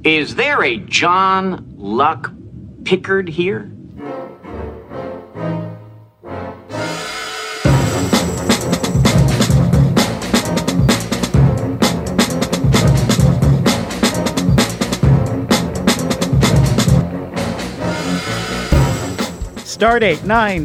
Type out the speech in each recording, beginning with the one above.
Is there a John Luck Pickard here? Stardate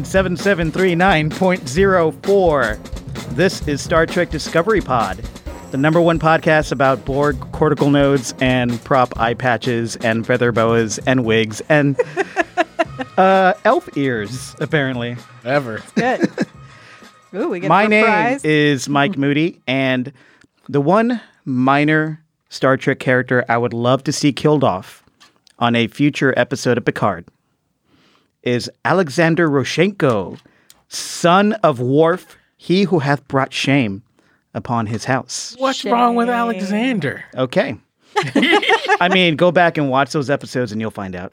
97739.04. This is Star Trek Discovery Pod, the number one podcast about Borg cortical nodes and prop eye patches and feather boas and wigs and elf ears, apparently. Ever. Good. Ooh, we get My the name prize. is Mike Moody, and the one minor Star Trek character I would love to see killed off on a future episode of Picard is Alexander Rozhenko, son of Worf, he who hath brought shame upon his house. What's wrong with Alexander? Okay. I mean, go back and watch those episodes and you'll find out.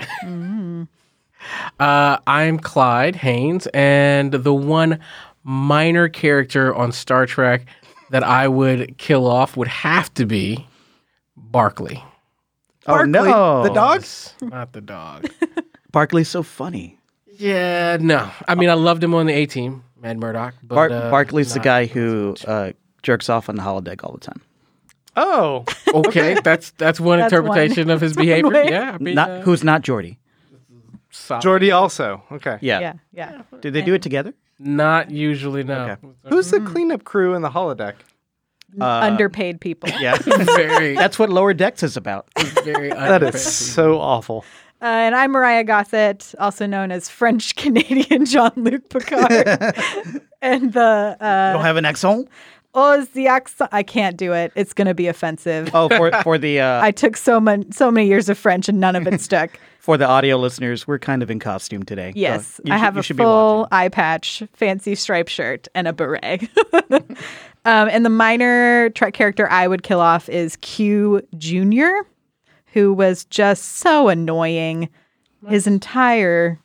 I'm Clyde Haynes, and the one minor character on Star Trek that I would kill off would have to be Barclay. Oh, no. The dog? Not the dog. Barclay's so funny. Yeah, no. I mean, I loved him on the A-Team, Mad Murdoch. But, Barclay's the not- guy who jerks off on the holodeck all the time. Oh. Okay, that's one That's interpretation of his behavior. way. Yeah, I mean, Who's not Geordi. solid. Jordy also. Okay. Yeah. Yeah. Did they do it together? Not usually, no. Okay. Who's the cleanup crew in the holodeck? Underpaid people. Yeah. Very, That's what Lower Decks is about. very That underpaid. is so awful. And I'm Mariah Gossett, also known as French-Canadian Jean-Luc Picard. And the Don't have an accent? the accent, I can't do it. It's going to be offensive. Oh, for the I took so many years of French and none of it stuck. for the audio listeners, we're kind of in costume today. Yes, So you I should- have you a should be full watching. eye patch, fancy striped shirt, and a beret. And the minor Trek character I would kill off is Q Jr., who was just so annoying his entire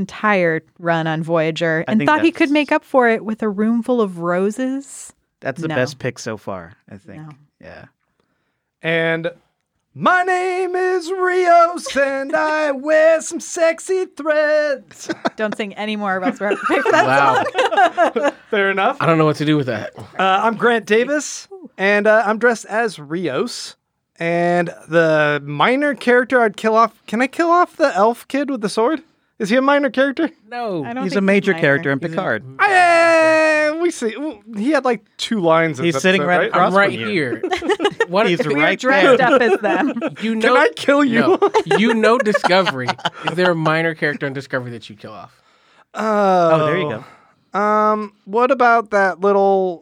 run on Voyager, I and think thought he that's- could make up for it with a room full of roses. That's the No. best pick so far, I think. No. Yeah. And my name is Rios, and I wear some sexy threads. Don't sing any more, or else we're have to pay for that. Wow. Fair enough. I don't know what to do with that. I'm Grant Davis, and I'm dressed as Rios. And the minor character I'd kill off. Can I kill off the elf kid with the sword? Is he a minor character? No. I don't He's think a major minor. character in Picard. We see. He had like 2 lines. In He's this sitting episode, right right? across I'm right from you. here. What He's We're right dressed there. up as them. You know, Can I kill you? No. You know Discovery. Is there a minor character in Discovery that you kill off? Oh, there you go. What about that little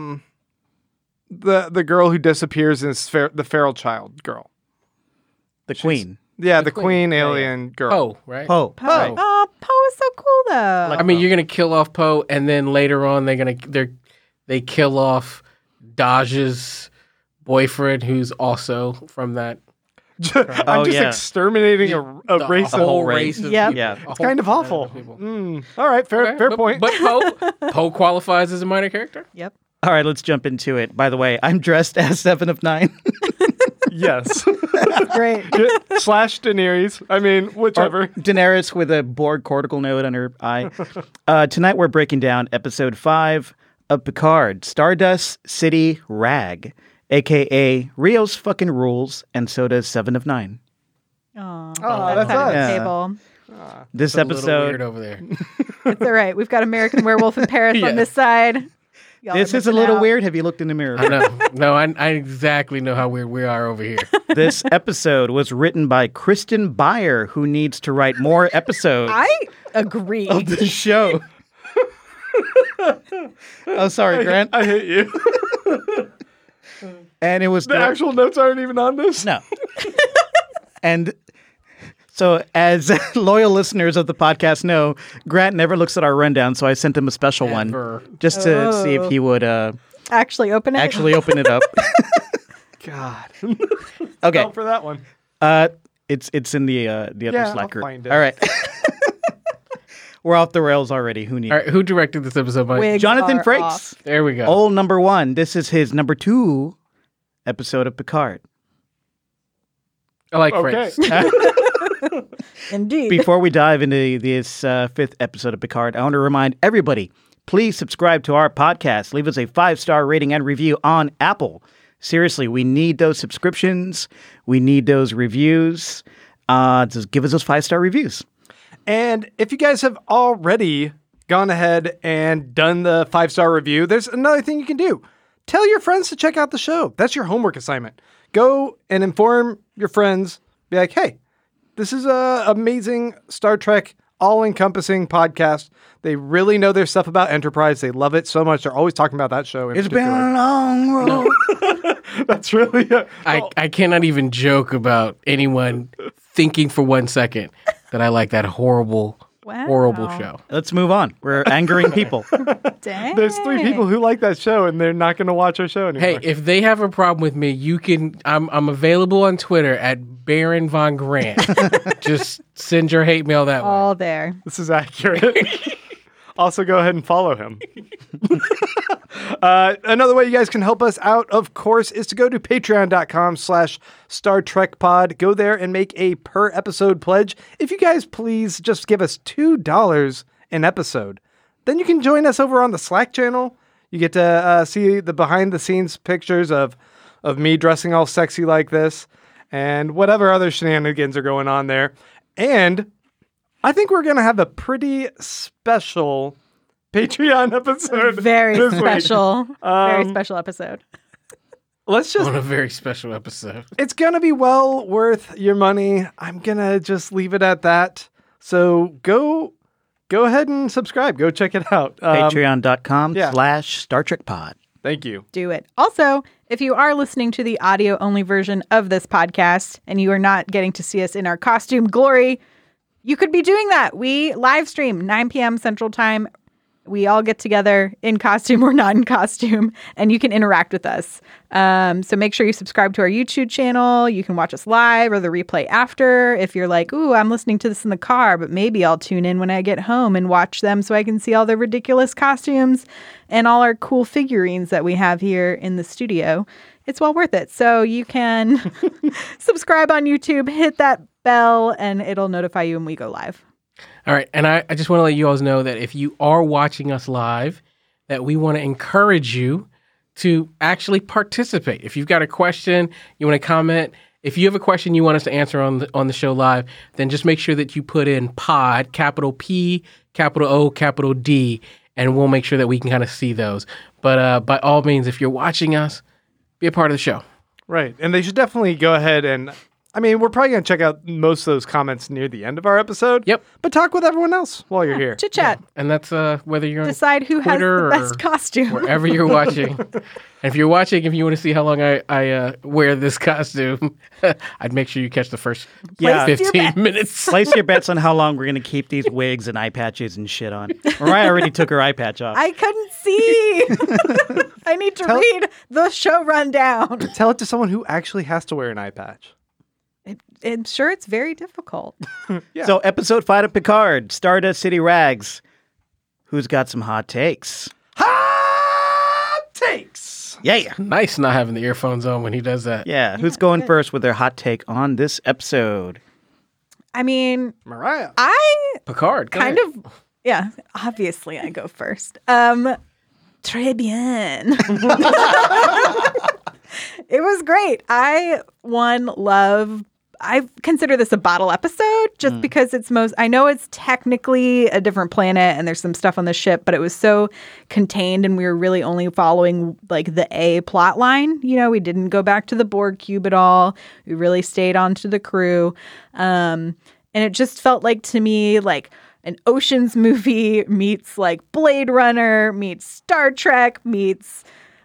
the girl who disappears in the feral child girl? The Queen. Yeah, the queen. queen Yeah, yeah. alien girl. Poe, right? Poe. Poe. Right. Oh, Poe is so cool though. I mean, you're gonna kill off Poe, and then later on they kill off Daj's boyfriend, who's also from that. I'm Oh, just yeah. exterminating a race. a of whole race. race. Of Yep. people. Yeah. A whole kind of planet awful. people. All right, fair Okay, point. But Poe qualifies as a minor character. Yep. All right, let's jump into it. By the way, I'm dressed as 7 of 9. yes. Great. Slash Daenerys. I mean, whichever. Daenerys with a Borg cortical node on her eye. Tonight we're breaking down episode 5 of Picard, Stardust City Rag, a.k.a. Rios fucking rules, and so does 7 of 9. Oh, that's side of the us. table. This A little episode, weird over there. It's all right. We've got American Werewolf in Paris Yeah. on this side. Y'all this are is a missing little out. weird. Have you looked in the mirror? I know. No, I exactly know how weird we are over here. This episode was written by Kristen Beyer, who needs to write more episodes I agree. of the show. Oh, sorry, Grant. I hate you. And it was The actual notes aren't even on this. no. And so, as loyal listeners of the podcast know, Grant never looks at our rundown, so I sent him a special Ever. one just to see if he would Actually, open it. actually open it up. God. Okay, Fell for that one. it's in the other Yeah, Slack I'll group. find it. All right, we're off the rails already. Who knew? All right, who directed this episode, Mike? Wigs Jonathan are Frakes. off. There we go. Old number 1. This is his number 2 episode of Picard. I like Okay. Friends. Indeed. Before we dive into this fifth episode of Picard, I want to remind everybody, please subscribe to our podcast. Leave us a 5-star rating and review on Apple. Seriously, we need those subscriptions. We need those reviews. Just give us those 5-star reviews. And if you guys have already gone ahead and done the 5-star review, there's another thing you can do. Tell your friends to check out the show. That's your homework assignment. Go and inform your friends. Be like, hey, this is a amazing Star Trek all-encompassing podcast. They really know their stuff about Enterprise. They love it so much. They're always talking about that show. It's been a long road. That's really I cannot even joke about anyone thinking for 1 second that I like that horrible show. Let's move on. We're angering people. Dang. There's 3 people who like that show, and they're not going to watch our show anymore. Hey, if they have a problem with me, you can. I'm available on Twitter at Baron Von Grant. Just send your hate mail that way. All there. This is accurate. Also, go ahead and follow him. Another way you guys can help us out, of course, is to go to patreon.com/Star Trek Pod. Go there and make a per episode pledge. If you guys please just give us $2 an episode, then you can join us over on the Slack channel. You get to see the behind the scenes pictures of me dressing all sexy like this and whatever other shenanigans are going on there. And I think we're going to have a pretty special Patreon episode. Very this week. special. Very special episode. Let's just, On a very special episode. it's going to be well worth your money. I'm going to just leave it at that. So go ahead and subscribe. Go check it out. Yeah. Patreon.com/Star Trek Pod. Thank you. Do it. Also, if you are listening to the audio only version of this podcast and you are not getting to see us in our costume glory, you could be doing that. We live stream 9 p.m. Central Time. We all get together in costume or not in costume, and you can interact with us. So make sure you subscribe to our YouTube channel. You can watch us live or the replay after. If you're like, ooh, I'm listening to this in the car, but maybe I'll tune in when I get home and watch them so I can see all the ridiculous costumes and all our cool figurines that we have here in the studio. It's well worth it. So you can subscribe on YouTube, hit that bell, and it'll notify you when we go live. All right. And I just want to let you all know that if you are watching us live, that we want to encourage you to actually participate. If you've got a question, you want to comment, if you have a question you want us to answer on the show live, then just make sure that you put in pod, capital P, capital O, capital D, and we'll make sure that we can kind of see those. But by all means, if you're watching us, be a part of the show. Right. And they should definitely go ahead and, I mean, we're probably going to check out most of those comments near the end of our episode. Yep. But talk with everyone else while you're here. Chit chat. And that's whether you're Decide who Twitter has the best or costume. wherever you're watching. And if you're watching, if you want to see how long I wear this costume, I'd make sure you catch the first Yeah. 15 minutes. Place your bets on how long we're going to keep these wigs and eye patches and shit on. Mariah already took her eye patch off. I couldn't see. I need to read the show rundown. Tell it to someone who actually has to wear an eye patch. I'm sure it's very difficult. Yeah. So, episode 5 of Picard, Stardust City Rags. Who's got some hot takes? Hot takes. Yeah. Nice not having the earphones on when he does that. Yeah. Who's going first with their hot take on this episode? I mean, Mariah. I Picard. kind of, yeah, obviously I go first. Très bien. It was great. I consider this a bottle episode just because I know it's technically a different planet and there's some stuff on the ship, but it was so contained and we were really only following like the A plot line. You know, we didn't go back to the Borg cube at all. We really stayed on to the crew. And it just felt like to me, like an Ocean's movie meets like Blade Runner meets Star Trek meets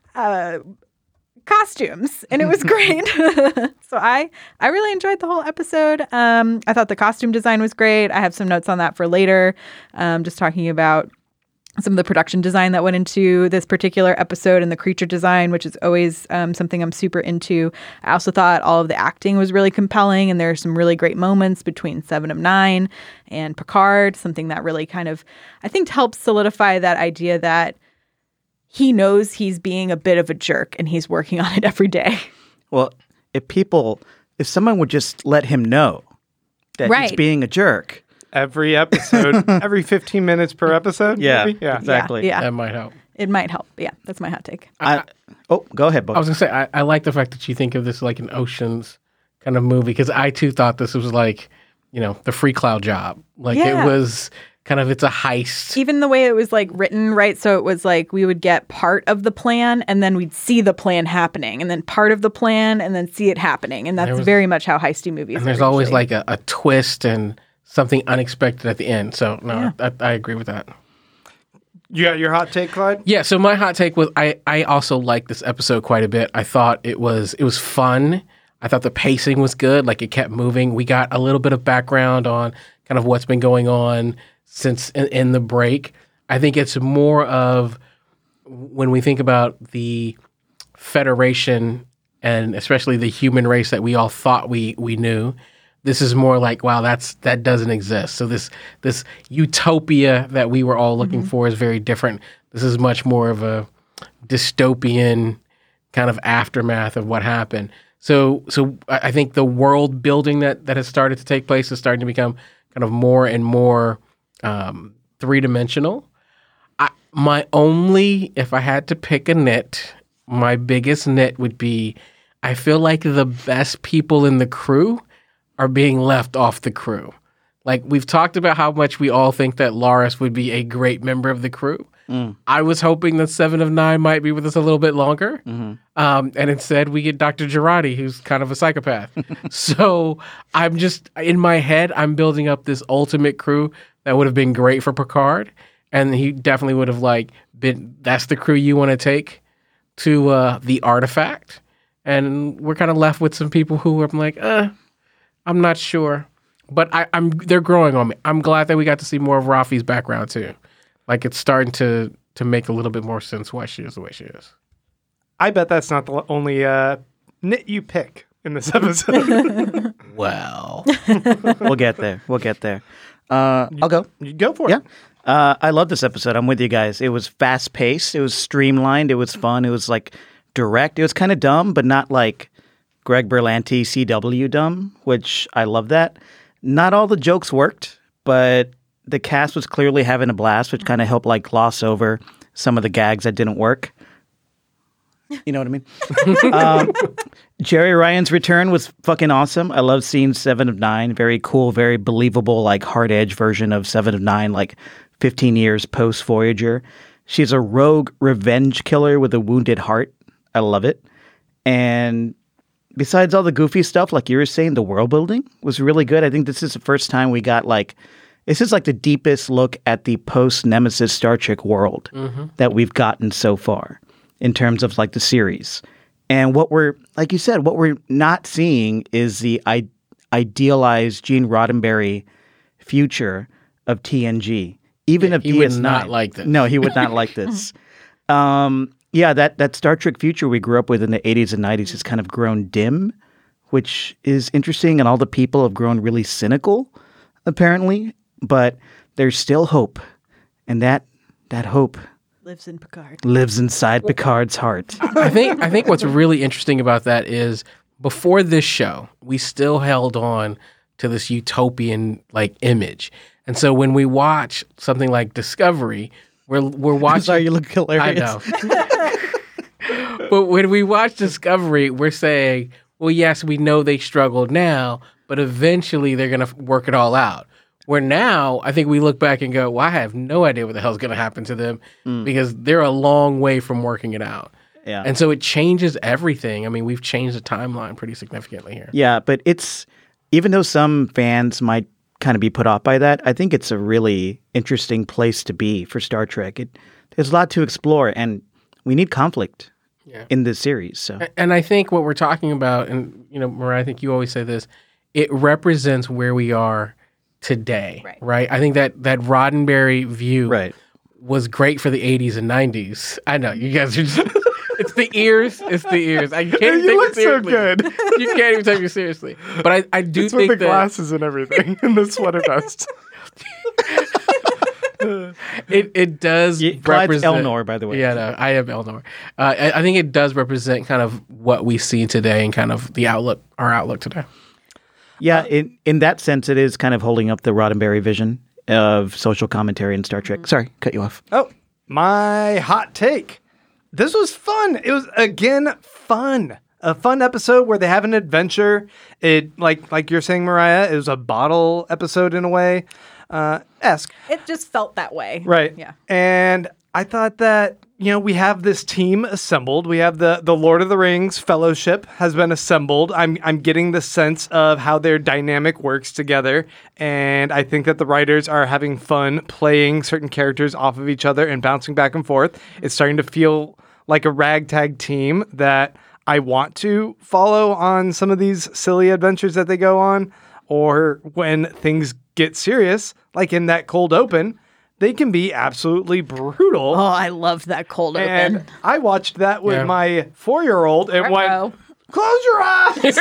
costumes, and it was great. So I really enjoyed the whole episode. I thought the costume design was great. I have some notes on that for later, just talking about some of the production design that went into this particular episode and the creature design, which is always something I'm super into. I also thought all of the acting was really compelling, and there are some really great moments between Seven of Nine and Picard, something that really kind of, I think, helps solidify that idea that he knows he's being a bit of a jerk and he's working on it every day. Well, if people if someone would just let him know that he's Right. being a jerk. Every episode, every 15 minutes per episode. maybe? Yeah. exactly. Yeah. That might help. It might help. Yeah, that's my hot take. Go ahead, Bo. I was gonna say I like the fact that you think of this like an Ocean's kind of movie because I too thought this was like the Free Cloud Job. Like Yeah. it was kind of it's a heist. Even the way it was like written, right? So it was like we would get part of the plan and then we'd see the plan happening and then part of the plan and then see it happening. And that's very much how heisty movies And there's are always usually. like a twist and something unexpected at the end. So no, I agree with that. You got your hot take, Clyde? Yeah, so my hot take was I also liked this episode quite a bit. I thought it was fun. I thought the pacing was good, like it kept moving. We got a little bit of background on kind of what's been going on since in the break. I think it's more of when we think about the Federation and especially the human race that we all thought we knew. This is more like, wow, that doesn't exist. So this utopia that we were all looking for is very different. This is much more of a dystopian kind of aftermath of what happened. So I think the world building that has started to take place is starting to become kind of more and more three-dimensional. If I had to pick a nit, my biggest nit would be I feel like the best people in the crew are being left off the crew. Like we've talked about how much we all think that Loris would be a great member of the crew. I was hoping that 7 of 9 might be with us a little bit longer. And instead we get Dr. Girardi, who's kind of a psychopath. So I'm just, in my head, I'm building up this ultimate crew that would have been great for Picard. And he definitely would have that's the crew you want to take to the artifact. And we're kind of left with some people who I'm like, I'm not sure. But they're growing on me. I'm glad that we got to see more of Rafi's background too. Like it's starting to make a little bit more sense why she is the way she is. I bet that's not the only nit you pick in this episode. Well, We'll get there. I'll go. You go for it. Yeah. I love this episode. I'm with you guys. It was fast paced. It was streamlined. It was fun. It was like direct. It was kind of dumb, but not like Greg Berlanti CW dumb, which I love that. Not all the jokes worked, but the cast was clearly having a blast, which kind of helped like gloss over some of the gags that didn't work. You know what I mean? Jerry Ryan's return was fucking awesome. I love seeing 7 of 9. Very cool, very believable, like hard edge version of 7 of 9, like 15 years post Voyager. She's a rogue revenge killer with a wounded heart. I love it. And besides all the goofy stuff, like you were saying, the world building was really good. I think this is the first time we got this is like the deepest look at the post-Nemesis Star Trek world that we've gotten so far in terms of like the series. And what we're, like you said, what we're not seeing is the idealized Gene Roddenberry future of TNG. Even of he DS9. would not like this. No, he would not like this. Yeah, that Star Trek future we grew up with in the 80s and 90s has kind of grown dim, which is interesting. And all the people have grown really cynical, apparently. But there's still hope. And that hope Lives in Picard. lives inside Picard's heart. I think what's really interesting about that is before this show, we still held on to this utopian like image. And so when we watch something like Discovery, we're watching. Sorry, you look hilarious. I know. But when we watch Discovery, we're saying, well, yes, we know they struggled now, but eventually they're going to work it all out. Where now, I think we look back and go, well, I have no idea what the hell's going to happen to them because they're a long way from working it out. Yeah. And so it changes everything. I mean, we've changed the timeline pretty significantly here. Yeah, but it's, even though some fans might kind of be put off by that, I think it's a really interesting place to be for Star Trek. There's a lot to explore, and we need conflict in this series. So, And I think what we're talking about, and Mariah, I think you always say this, it represents where we are today, right? I think that Roddenberry view was great for the 80s and 90s. I know, you guys are just... It's the ears. I can't even take look it seriously. so good. You can't even take me seriously. But I do It's think with the that glasses and everything and the sweater vest. It does Clyde's represent Elnor, by the way. Yeah, no, I am Elnor. I think it does represent kind of what we see today and kind of our outlook today. Yeah, in that sense, it is kind of holding up the Roddenberry vision of social commentary in Star Trek. Sorry, cut you off. Oh, my hot take. This was fun. It was, again, fun. A fun episode where they have an adventure. It, like you're saying, Mariah, it was a bottle episode in a way. Esque. It just felt that way. Right. Yeah. And I thought that, we have this team assembled. We have the Lord of the Rings Fellowship has been assembled. I'm getting the sense of how their dynamic works together. And I think that the writers are having fun playing certain characters off of each other and bouncing back and forth. It's starting to feel like a ragtag team that I want to follow on some of these silly adventures that they go on. Or when things get serious, like in that cold open, they can be absolutely brutal. Oh, I loved that cold And open. I watched that with Yeah. my 4-year-old and Uh-oh. went, close your eyes.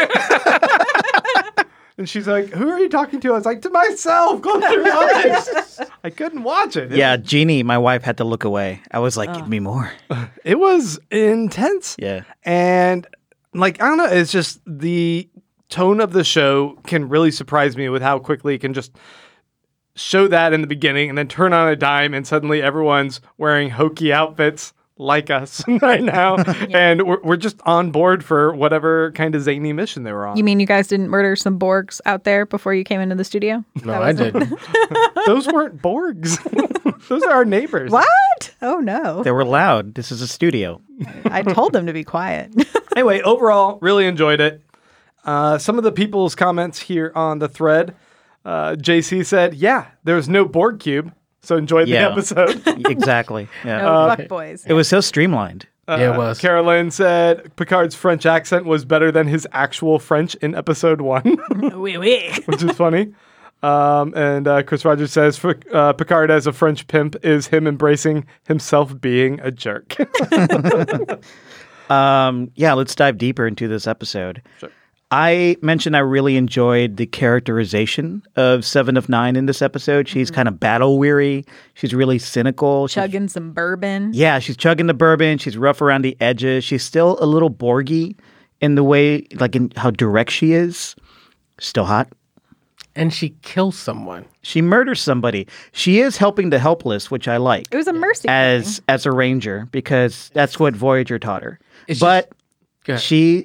And she's like, who are you talking to? I was like, to myself. Close your eyes. I couldn't watch it. Yeah, Jeannie, my wife, had to look away. I was like, give me more. It was intense. Yeah. And I don't know, it's just the tone of the show can really surprise me with how quickly it can just show that in the beginning and then turn on a dime and suddenly everyone's wearing hokey outfits like us right now. And we're just on board for whatever kind of zany mission they were on. You mean you guys didn't murder some Borgs out there before you came into the studio? No, I didn't. Those weren't Borgs. Those are our neighbors. What? Oh, no. They were loud. This is a studio. I told them to be quiet. Anyway, overall, really enjoyed it. Some of the people's comments here on the thread, JC said, yeah, there was no Borg cube, so enjoyed the Yeah. episode. Exactly. Yeah. No fuck boys. It was so streamlined. Yeah, it was. Carolyn said Picard's French accent was better than his actual French in episode 1, Oui, oui. which is funny. And Chris Rogers says Picard as a French pimp is him embracing himself being a jerk. Yeah, let's dive deeper into this episode. Sure. I mentioned I really enjoyed the characterization of Seven of Nine in this episode. She's kind of battle weary. She's really cynical. Chugging some bourbon. Yeah, she's chugging the bourbon. She's rough around the edges. She's still a little Borgy in the way, like in how direct she is. Still hot. And she kills someone. She murders somebody. She is helping the helpless, which I like It was a mercy. as a ranger because that's what Voyager taught her. It's But Go ahead.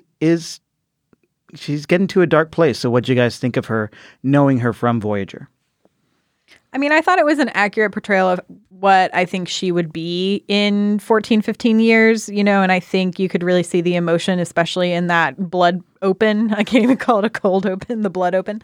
she's getting to a dark place. So what do you guys think of her, knowing her from Voyager? I mean, I thought it was an accurate portrayal of what I think she would be in 14, 15 years, and I think you could really see the emotion, especially in that blood open. I can't even call it a cold open, the blood open.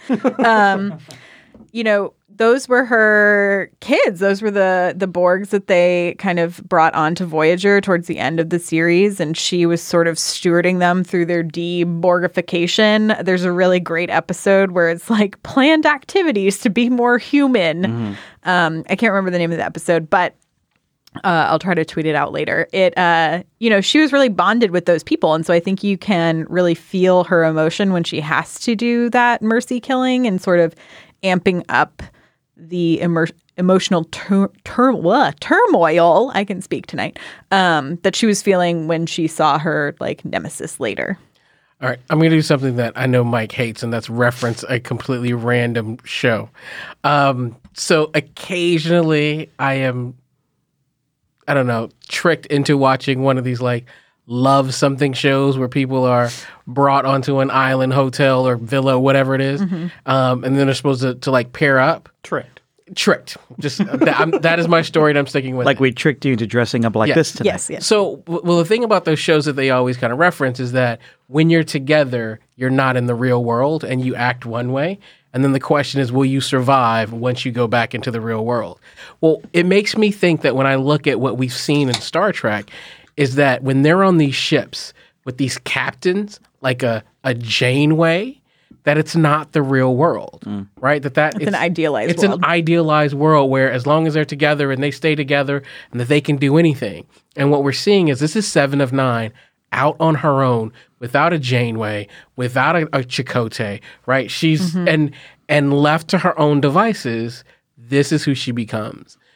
Those were her kids. Those were the Borgs that they kind of brought onto Voyager towards the end of the series, and she was sort of stewarding them through their de-Borgification. There's a really great episode where it's like planned activities to be more human. I can't remember the name of the episode, but I'll try to tweet it out later. She was really bonded with those people. And so I think you can really feel her emotion when she has to do that mercy killing and sort of amping up the emotional turmoil, I can speak tonight, that she was feeling when she saw her nemesis later. All right, I'm going to do something that I know Mike hates, and that's reference a completely random show. So occasionally I am, tricked into watching one of these love something shows where people are brought onto an island hotel or villa, whatever it is, and then they're supposed to pair up. Tricked. Just that is my story, and I'm sticking with it. Like we tricked you into dressing up like Yeah. this tonight. Yes. So, well, the thing about those shows that they always kind of reference is that when you're together, you're not in the real world and you act one way. And then the question is, will you survive once you go back into the real world? Well, it makes me think that when I look at what we've seen in Star Trek, is that when they're on these ships with these captains, like a Janeway, that it's not the real world, right? It's an idealized It's world. an idealized world where as long as they're together and they stay together and that they can do anything. And what we're seeing is this is Seven of Nine out on her own without a Janeway, without a Chakotay, right? She's and left to her own devices, this is who she becomes.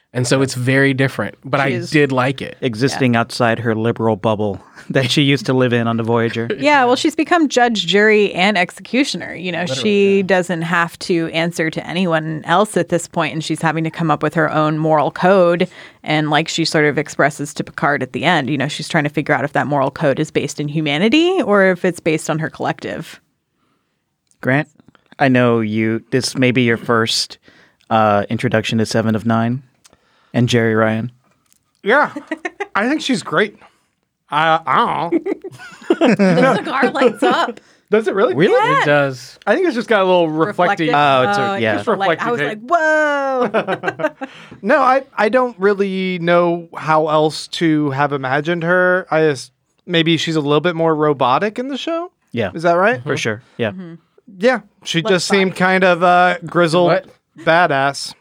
And so it's very different, but I is- did like it. Existing outside her liberal bubble that she used to live in on the Voyager. Yeah, well, she's become judge, jury, and executioner. You know, she doesn't have to answer to anyone else at this point, and she's having to come up with her own moral code. And like she sort of expresses to Picard at the end, you know, she's trying to figure out if that moral code is based in humanity or if it's based on her collective. Grant, I know this may be your first introduction to Seven of Nine and Jerry Ryan. Yeah, I think she's great. I don't know. Cigar lights up. Does it really? Really? It does. I think it's just got a little reflective. Oh, it's yeah. Just reflective I was tape. like, whoa. No, I don't really know how else to have imagined her. I just maybe she's a little bit more robotic in the show. Yeah. Is that right? For sure. Yeah. Yeah, she just seemed kind of grizzled What? badass,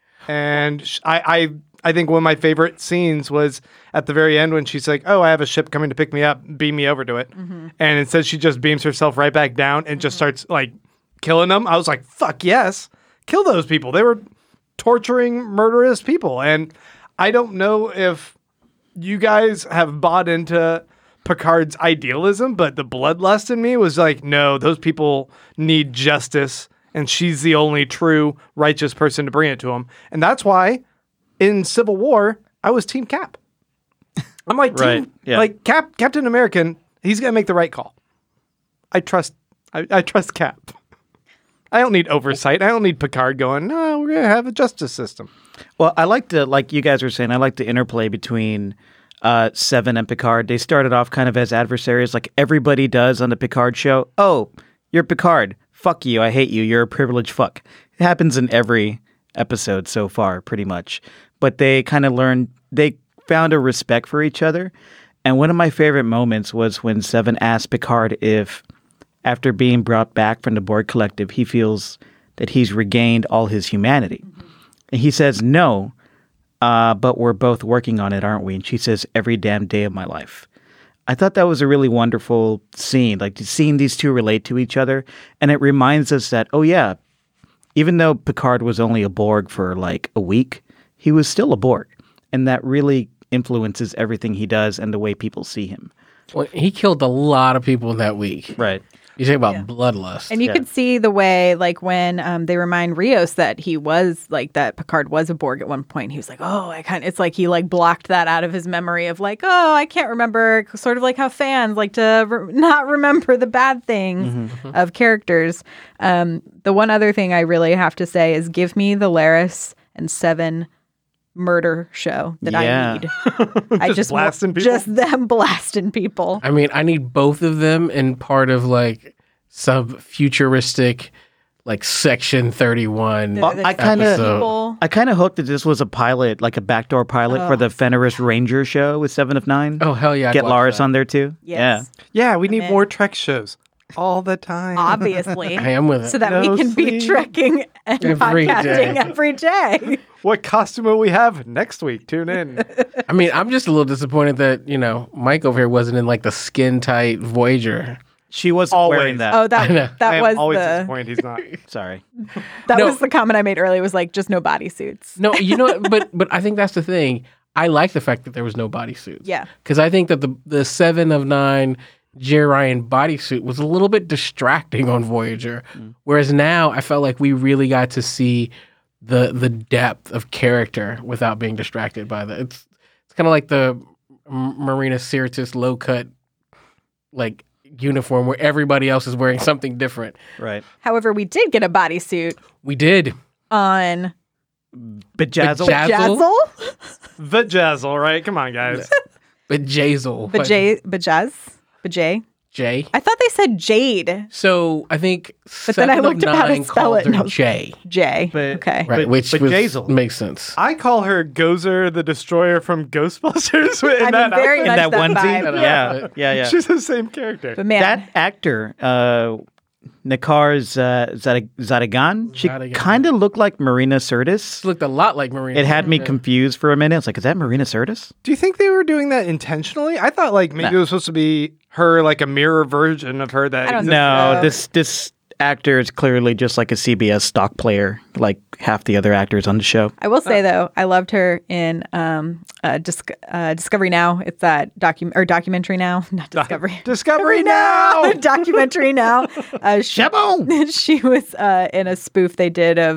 and I think one of my favorite scenes was at the very end when she's like, "Oh, I have a ship coming to pick me up, beam me over to it," and instead she just beams herself right back down and just starts like killing them. I was like, "Fuck yes, kill those people! They were torturing, murderous people," and I don't know if you guys have bought into Picard's idealism, but the bloodlust in me was like, no, those people need justice, and she's the only true righteous person to bring it to them. And that's why in Civil War, I was Team Cap. I'm like, Right, yeah. like Captain American, he's gonna make the right call. I trust Cap. I don't need oversight. I don't need Picard going, no, we're gonna have a justice system. Well, I like like you guys were saying, I like the interplay between Seven and Picard. They started off kind of as adversaries, like everybody does on the Picard show. Oh, you're Picard. Fuck you. I hate you. You're a privileged fuck. It happens in every episode so far, pretty much. But they kind of they found a respect for each other. And one of my favorite moments was when Seven asked Picard if, after being brought back from the Borg Collective, he feels that he's regained all his humanity. And he says, no. But we're both working on it, aren't we? And she says, every damn day of my life. I thought that was a really wonderful scene, like seeing these two relate to each other. And it reminds us that, oh yeah, even though Picard was only a Borg for like a week, he was still a Borg. And that really influences everything he does and the way people see him. Well, he killed a lot of people in that week. Right. You talk about bloodlust. And you could see the way, like, when they remind Rios that he was, like, that Picard was a Borg at one point. He was like, oh, it's like he, like, blocked that out of his memory of, like, oh, I can't remember. Sort of like how fans like to not remember the bad things of characters. The one other thing I really have to say is give me the Laris and Seven murder show that Yeah. I need. I just want blasting people? just them blasting people. I mean, I need both of them in part of like some futuristic, like Section 31. Well, I kind episode. of hooked that this was a pilot, like a backdoor pilot for the Fenris Ranger show with Seven of Nine. Oh, hell yeah. I'd Get watch Lars that. on there too. Yes. Yeah, we need Man. more Trek shows all the time. Obviously. I am with it. So that No we can be sleep. trekking and Every podcasting day. every day. What costume will we have next week? Tune in. I mean, I'm just a little disappointed that, you know, Mike over here wasn't in like the skin tight Voyager. She was Always. wearing that. Oh, I know. that I am was always the disappointed he's not. Sorry. that No. was the comment I made earlier. Was like just no bodysuits. No, you know, but I think that's the thing. I like the fact that there was no bodysuits. Yeah. Because I think that the 7 of 9 Jerry Ryan bodysuit was a little bit distracting on Voyager. Whereas now I felt like we really got to see the depth of character without being distracted by that. It's kind of like the Marina Sirtis low cut like uniform where everybody else is wearing something different. Right. However, we did get a bodysuit We did. on Bejazzle. Bejazzle? Jazzle, Vajazzle, right? Come on, guys. Bejazzle. Bajay. Jay. I thought they said Jade. So I think But then I 7 of looked up how to 9 spell called it and I her was- Jay. Jay. But- Okay. Right, which was, Bejazzle. makes sense. I call her Gozer the Destroyer from Ghostbusters. In I mean, that very outfit. In that Much that onesie. vibe. Yeah. Yeah. Yeah. She's the same character. But man, That actor, Nakar Zadigan, she Zadigan. kind of looked like Marina Sirtis. She looked a lot like Marina. It had me confused for a minute. It's like, is that Marina Sirtis? Do you think they were doing that intentionally? I thought like maybe it was supposed to be her, like a mirror version of her. That I don't existed. No, No. this actor is clearly just like a CBS stock player, like half the other actors on the show. I will say though, I loved her in Discovery Now. It's that documentary now, not Discovery. Discovery Now. Documentary Now. Shaboom! She was in a spoof they did of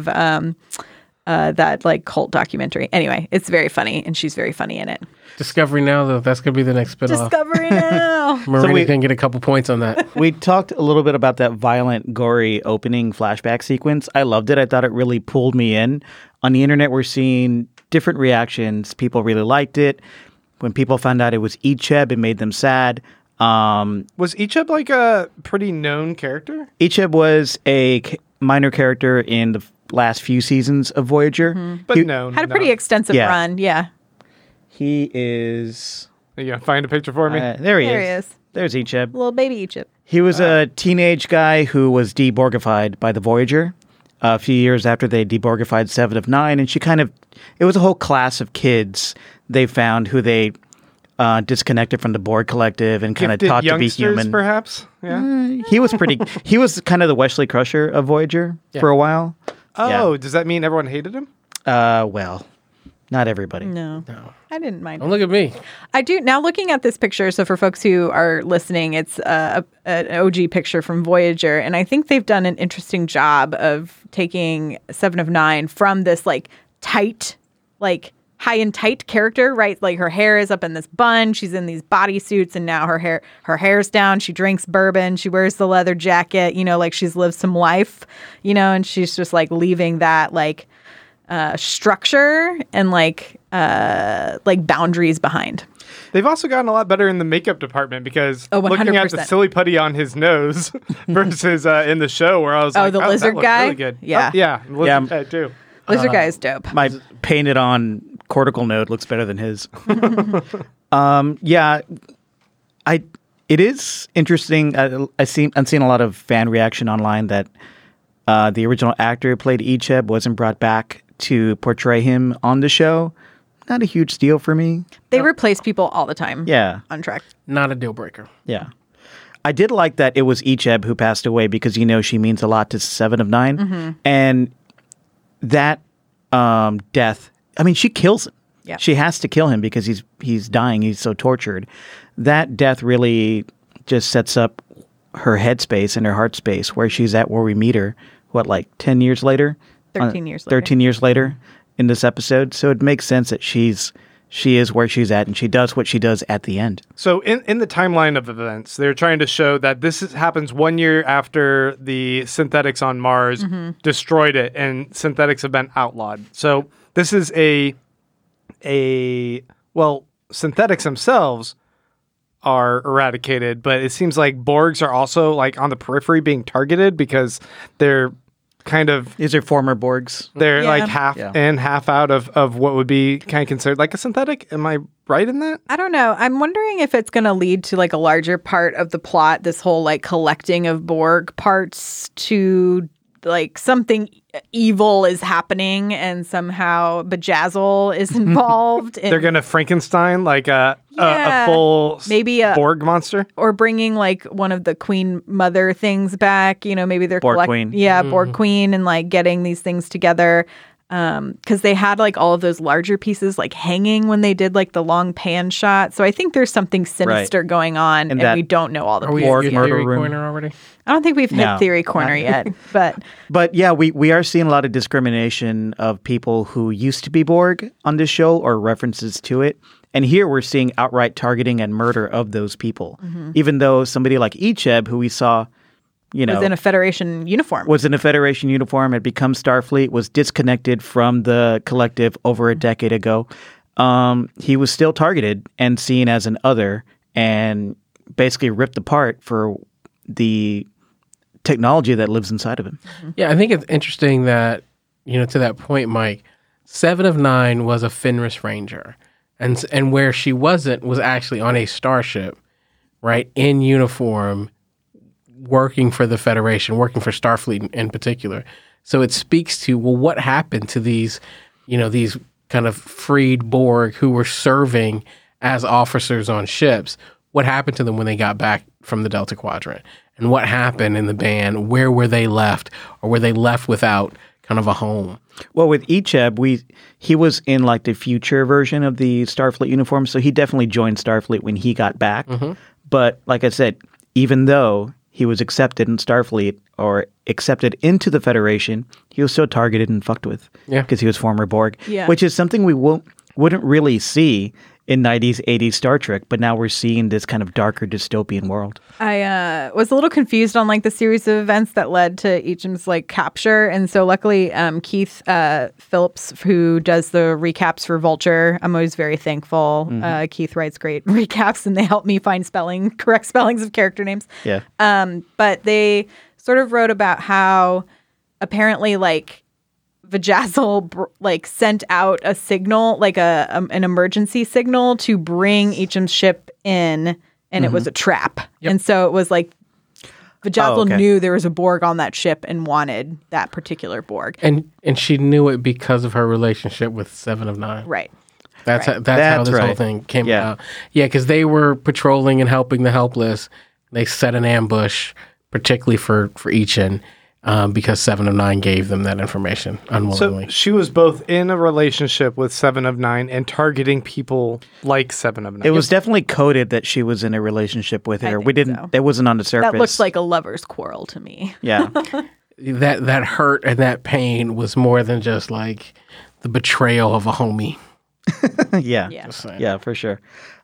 that like cult documentary. Anyway, it's very funny, and she's very funny in it. Discovery Now, though, that's going to be the next spinoff. Discovery Now. Marina can get a couple points on that. We talked a little bit about that violent, gory opening flashback sequence. I loved it. I thought it really pulled me in. On the internet, we're seeing different reactions. People really liked it. When people found out it was Icheb, it made them sad. Was Icheb like a pretty known character? Icheb was a minor character in the last few seasons of Voyager. But known. Had a pretty extensive Yeah. run. Yeah. He is... Yeah, find a picture for me. There he There is. he is. There's Icheb. Little baby Egypt. He was a teenage guy who was deborgified by the Voyager a few years after they deborgified Seven of Nine, and it was a whole class of kids they found who they disconnected from the Borg Collective and kind of Gifted taught to be youngsters, human. perhaps? Yeah. He was kind of the Wesley Crusher of Voyager for a while. Oh, does that mean everyone hated him? Well, not everybody. No. I didn't mind. Don't look at me. I do now looking at this picture. So for folks who are listening, it's an OG picture from Voyager, and I think they've done an interesting job of taking Seven of Nine from this like tight, like high and tight character, right? Like her hair is up in this bun, she's in these bodysuits, and now her hair's down. She drinks bourbon, she wears the leather jacket, like she's lived some life, and she's just like leaving that like structure and like boundaries behind. They've also gotten a lot better in the makeup department because looking at the 100%. silly putty on his nose versus in the show where I was like, the that lizard looks guy? really good. Yeah. Yeah, lizard guy too. Lizard guy is dope. My painted on cortical node looks better than his. It is interesting. I'm seeing a lot of fan reaction online that the original actor who played Icheb wasn't brought back to portray him on the show. Not a huge deal for me. They replace people all the time. Yeah. On track. Not a deal breaker. Yeah. I did like that it was Icheb who passed away because she means a lot to Seven of Nine. Mm-hmm. And that death, she kills him. Yeah. She has to kill him because he's dying. He's so tortured. That death really just sets up her headspace and her heart space where she's at, where we meet her, 10 years later? 13 years later. 13 years later in this episode. So it makes sense that she is where she's at and she does what she does at the end. So in the timeline of events, they're trying to show that happens 1 year after the synthetics on Mars destroyed it and synthetics have been outlawed. So this is synthetics themselves are eradicated, but it seems like Borgs are also like on the periphery being targeted because they're kind of... These are former Borgs. They're Yeah. like half in, half out of what would be kind of considered like a synthetic. Am I right in that? I don't know. I'm wondering if it's going to lead to like a larger part of the plot, this whole like collecting of Borg parts to like something evil is happening and somehow Bejazzle is involved. They're going to Frankenstein like a Yeah. full Maybe a- Borg monster. or bringing like one of the Queen Mother things back. Maybe they're Borg Queen. Yeah, Borg Queen, and like getting these things together. Because they had like all of those larger pieces like hanging when they did like the long pan shot. So I think there's something sinister going on, and that- we don't know all the Are we pieces. Borg at murder Theory room. Corner already? I don't think we've hit No. Theory Corner yet, but But yeah, we are seeing a lot of discrimination of people who used to be Borg on this show or references to it. And here we're seeing outright targeting and murder of those people. Even though somebody like Icheb, who we saw, was in a Federation uniform. was in a Federation uniform, had become Starfleet, was disconnected from the collective over a decade ago. He was still targeted and seen as an other and basically ripped apart for the technology that lives inside of him. Yeah, I think it's interesting that, to that point, Mike, 7 of 9 was a Fenris Ranger. And where she wasn't was actually on a starship, right, in uniform, working for the Federation, working for Starfleet in particular. So it speaks to, well, what happened to these, these kind of freed Borg who were serving as officers on ships? what happened to them when they got back from the Delta Quadrant, and what happened in the band. Where were they left, or were they left without kind of a home? Well, with Icheb, he was in like the future version of the Starfleet uniform, so he definitely joined Starfleet when he got back. But like I said, even though he was accepted in Starfleet or accepted into the Federation, he was still targeted and fucked with. Yeah. Because he was former Borg. Yeah. Which is something we wouldn't really see in 90s, 80s Star Trek, but now we're seeing this kind of darker dystopian world. I was a little confused on like the series of events that led to Eachem's like capture, and so luckily Keith Phillips, who does the recaps for Vulture, I'm always very thankful. Keith writes great recaps, and they help me find correct spellings of character names. Yeah. But they sort of wrote about how apparently like Vajazzle like sent out a signal, like an emergency signal to bring Eachem's ship in, and it was a trap. And so it was like Vajazzle knew there was a Borg on that ship and wanted that particular Borg. And she knew it because of her relationship with Seven of Nine. Right. That's how That's this whole right. thing came Yeah. about. Yeah, because they were patrolling and helping the helpless. They set an ambush, particularly for Ichen, because Seven of Nine gave them that information unwillingly. So she was both in a relationship with Seven of Nine and targeting people like Seven of Nine. It was definitely coded that she was in a relationship with her. We think didn't. so. It wasn't on the surface. That looks like a lover's quarrel to me. Yeah. that hurt and that pain was more than just like the betrayal of a homie. Yeah. Yeah. Just saying. Yeah, for sure.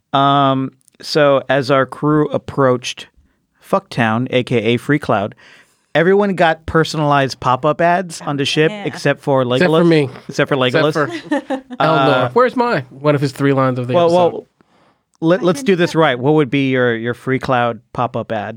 So as our crew approached Fucktown, aka Free Cloud, everyone got personalized pop-up ads on the ship Yeah. except for Legolas. Except for me. Except for Legolas. Except for Elnor. Where's mine? One of his 3 lines of the episode. Well, let's do this right. What would be your Free Cloud pop-up ad?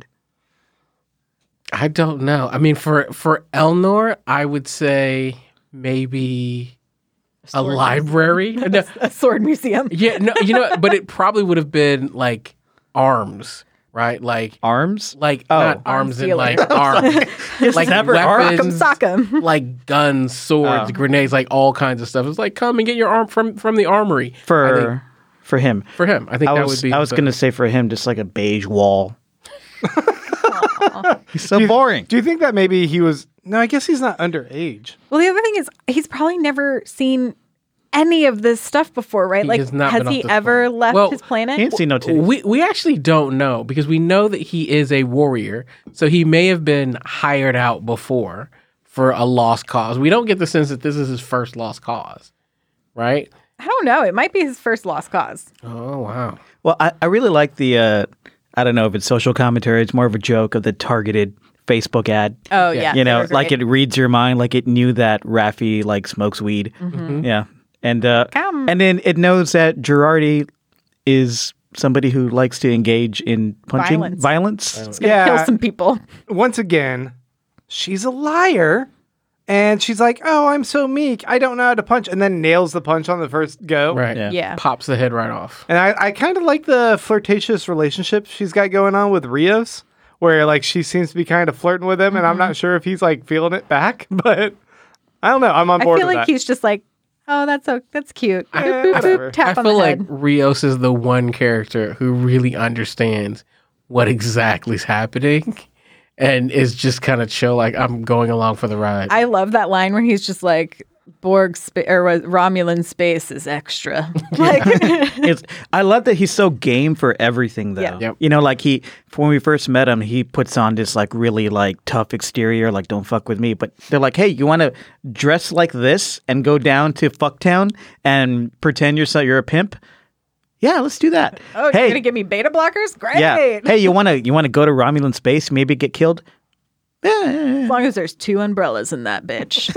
I don't know. I mean, for Elnor, I would say maybe a library. No, A sword museum. yeah, no, but it probably would have been like arms, right? Like Arms? not arms in dealer. like arms, like never weapons, Sock'em. like guns, swords, grenades, like all kinds of stuff. It's like come and get your arm from the armory. I For him. think, for him, I think I that was would be. going to say for him just like a beige wall. He's so boring. Do you think that maybe he was? No, I guess he's not underage. Well, the other thing is he's probably never seen any of this stuff before, right? He like, has not has been off he this ever planet. left Well, his planet? He ain't seen no titties. We actually don't know because we know that he is a warrior, so he may have been hired out before for a lost cause. We don't get the sense that this is his first lost cause, right? I don't know. It might be his first lost cause. Oh wow! Well, I really like the, I don't know if it's social commentary. It's more of a joke of the targeted Facebook ad. Oh, yeah. You know, they were like great. it reads your mind, like it knew that Raffi like smokes weed. Yeah. And and then it knows that Girardi is somebody who likes to engage in punching violence. It's gonna kill some people. Once again, she's a liar. And she's like, oh, I'm so meek. I don't know how to punch. And then nails the punch on the first go. Right? Yeah. Yeah. Pops the head right off. And I kind of like the flirtatious relationship she's got going on with Rios, where like she seems to be kind of flirting with him. And I'm not sure if he's like feeling it back. But I don't know. I'm on I board feel with like that. he's just like, oh, that's cute. Boop, boop, whatever. boop, tap I on feel the like head. Rios is the one character who really understands what exactly is happening, and is just kind of chill, like I'm going along for the ride. I love that line where he's just like, Romulan space is extra. Like, I love that he's so game for everything, though. Yeah. Yep. You know, like when we first met him, he puts on this like really like tough exterior, like don't fuck with me. But they're like, hey, you want to dress like this and go down to Fucktown and pretend you're a pimp? Yeah, let's do that. oh, hey, you're gonna give me beta blockers? Great. yeah. Hey, you want to go to Romulan space, maybe get killed? As long as there's 2 umbrellas in that bitch.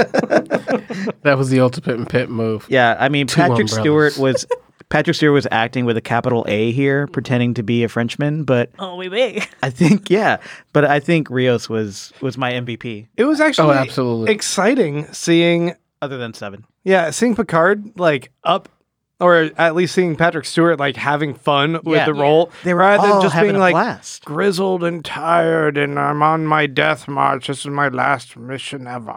That was the ultimate pit move. Yeah, I mean, Patrick umbrellas. Stewart was acting with a capital A here, pretending to be a Frenchman. But oh, we. I think Rios was my MVP, It was actually absolutely. exciting seeing, other than Seven. seeing Picard like up, or at least seeing Patrick Stewart like having fun with Yeah. the role. They were rather all than just having being a like blast. grizzled and tired and I'm on my death march. This is my last mission ever.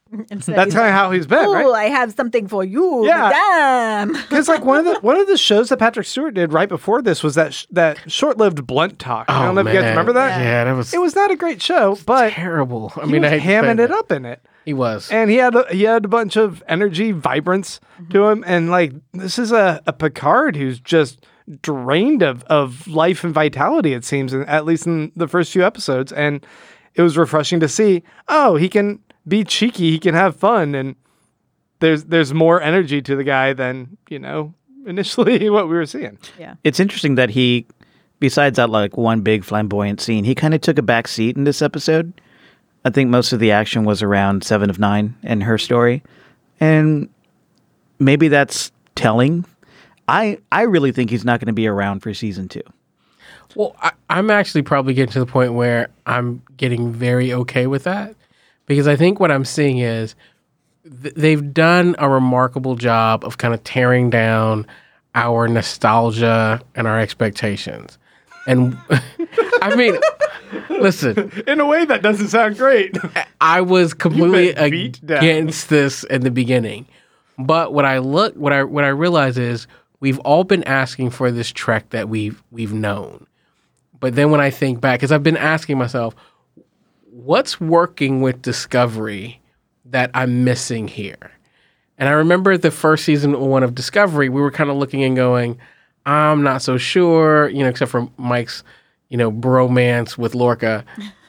That's kind of how he's been, right? I have something for you, Yeah. madame. Because like one of the shows that Patrick Stewart did right before this was that short-lived Blunt Talk. I don't know if you guys remember that. Yeah, that was It was not a great show, but terrible. I he mean, was I hate to say hamming it that. up in it. He was. And he had a bunch of energy, vibrance to him. And like this is a Picard who's just drained of life and vitality, it seems, at least in the first few episodes. And it was refreshing to see, oh, he can be cheeky, he can have fun, and there's more energy to the guy than, initially what we were seeing. It's interesting that he, besides that like one big flamboyant scene, he kind of took a back seat in this episode. I think most of the action was around Seven of Nine and her story. And maybe that's telling. I really think he's not going to be around for season 2. Well, I'm actually probably getting to the point where I'm getting very okay with that, because I think what I'm seeing is they've done a remarkable job of kind of tearing down our nostalgia and our expectations. And I mean, listen, In a way that doesn't sound great. I was completely been beat down. against this in the beginning. But what I realize is we've all been asking for this Trek that we've known. But then when I think back, because I've been asking myself, what's working with Discovery that I'm missing here? And I remember the first season 1 of Discovery, we were kind of looking and going, I'm not so sure, except for Mike's, bromance with Lorca.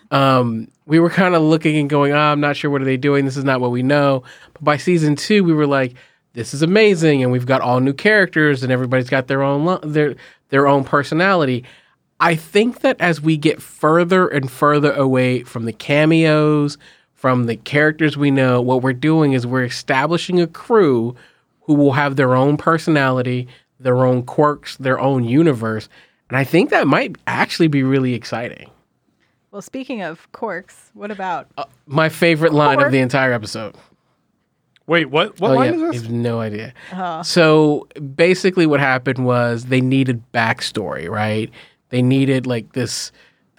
We were kind of looking and going, I'm not sure what are they doing. This is not what we know. But by season 2, we were like, this is amazing, and we've got all new characters, and everybody's got their own personality. I think that as we get further and further away from the cameos, from the characters we know, what we're doing is we're establishing a crew who will have their own personality, their own quirks, their own universe. And I think that might actually be really exciting. Well, speaking of quirks, what about My favorite line of the entire episode. Wait, what line is I this? have no idea. So basically what happened was they needed backstory, right? They needed like this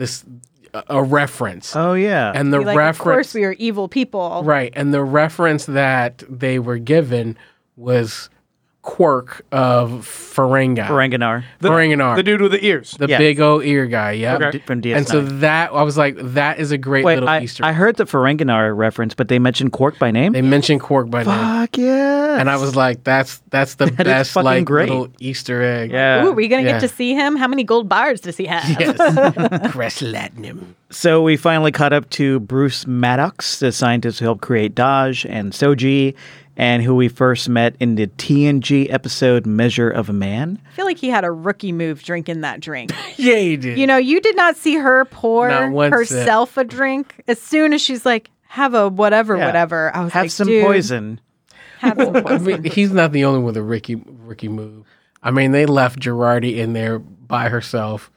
a reference. Oh, yeah. And the like, reference, of course we are evil people. right? And the reference that they were given was quirk of Ferengi. Ferenginar. Ferenginar. The dude with the ears. The Yeah. big old ear guy, yeah. Okay. From DS9. And so that, I was like, that is a great Wait, little I Easter. I heard the Ferenginar reference, but they mentioned Quark by name? They mentioned Quark by name. Fuck yeah. And I was like, that's the is best fucking like great. little Easter egg. Yeah. Ooh, are we going to Yeah. get to see him? How many gold bars does he have? Yes. Crest Latinum. So we finally caught up to Bruce Maddox, the scientist who helped create Daj and Soji, and who we first met in the TNG episode Measure of a Man. I feel like he had a rookie move drinking that drink. Yeah, he did. You did not see her pour Not one herself a drink. As soon as she's like, have a whatever. I was Have like, some dude, poison. Have some I poison. mean, he's not the only one with a Ricky move. I mean, they left Girardi in there by herself,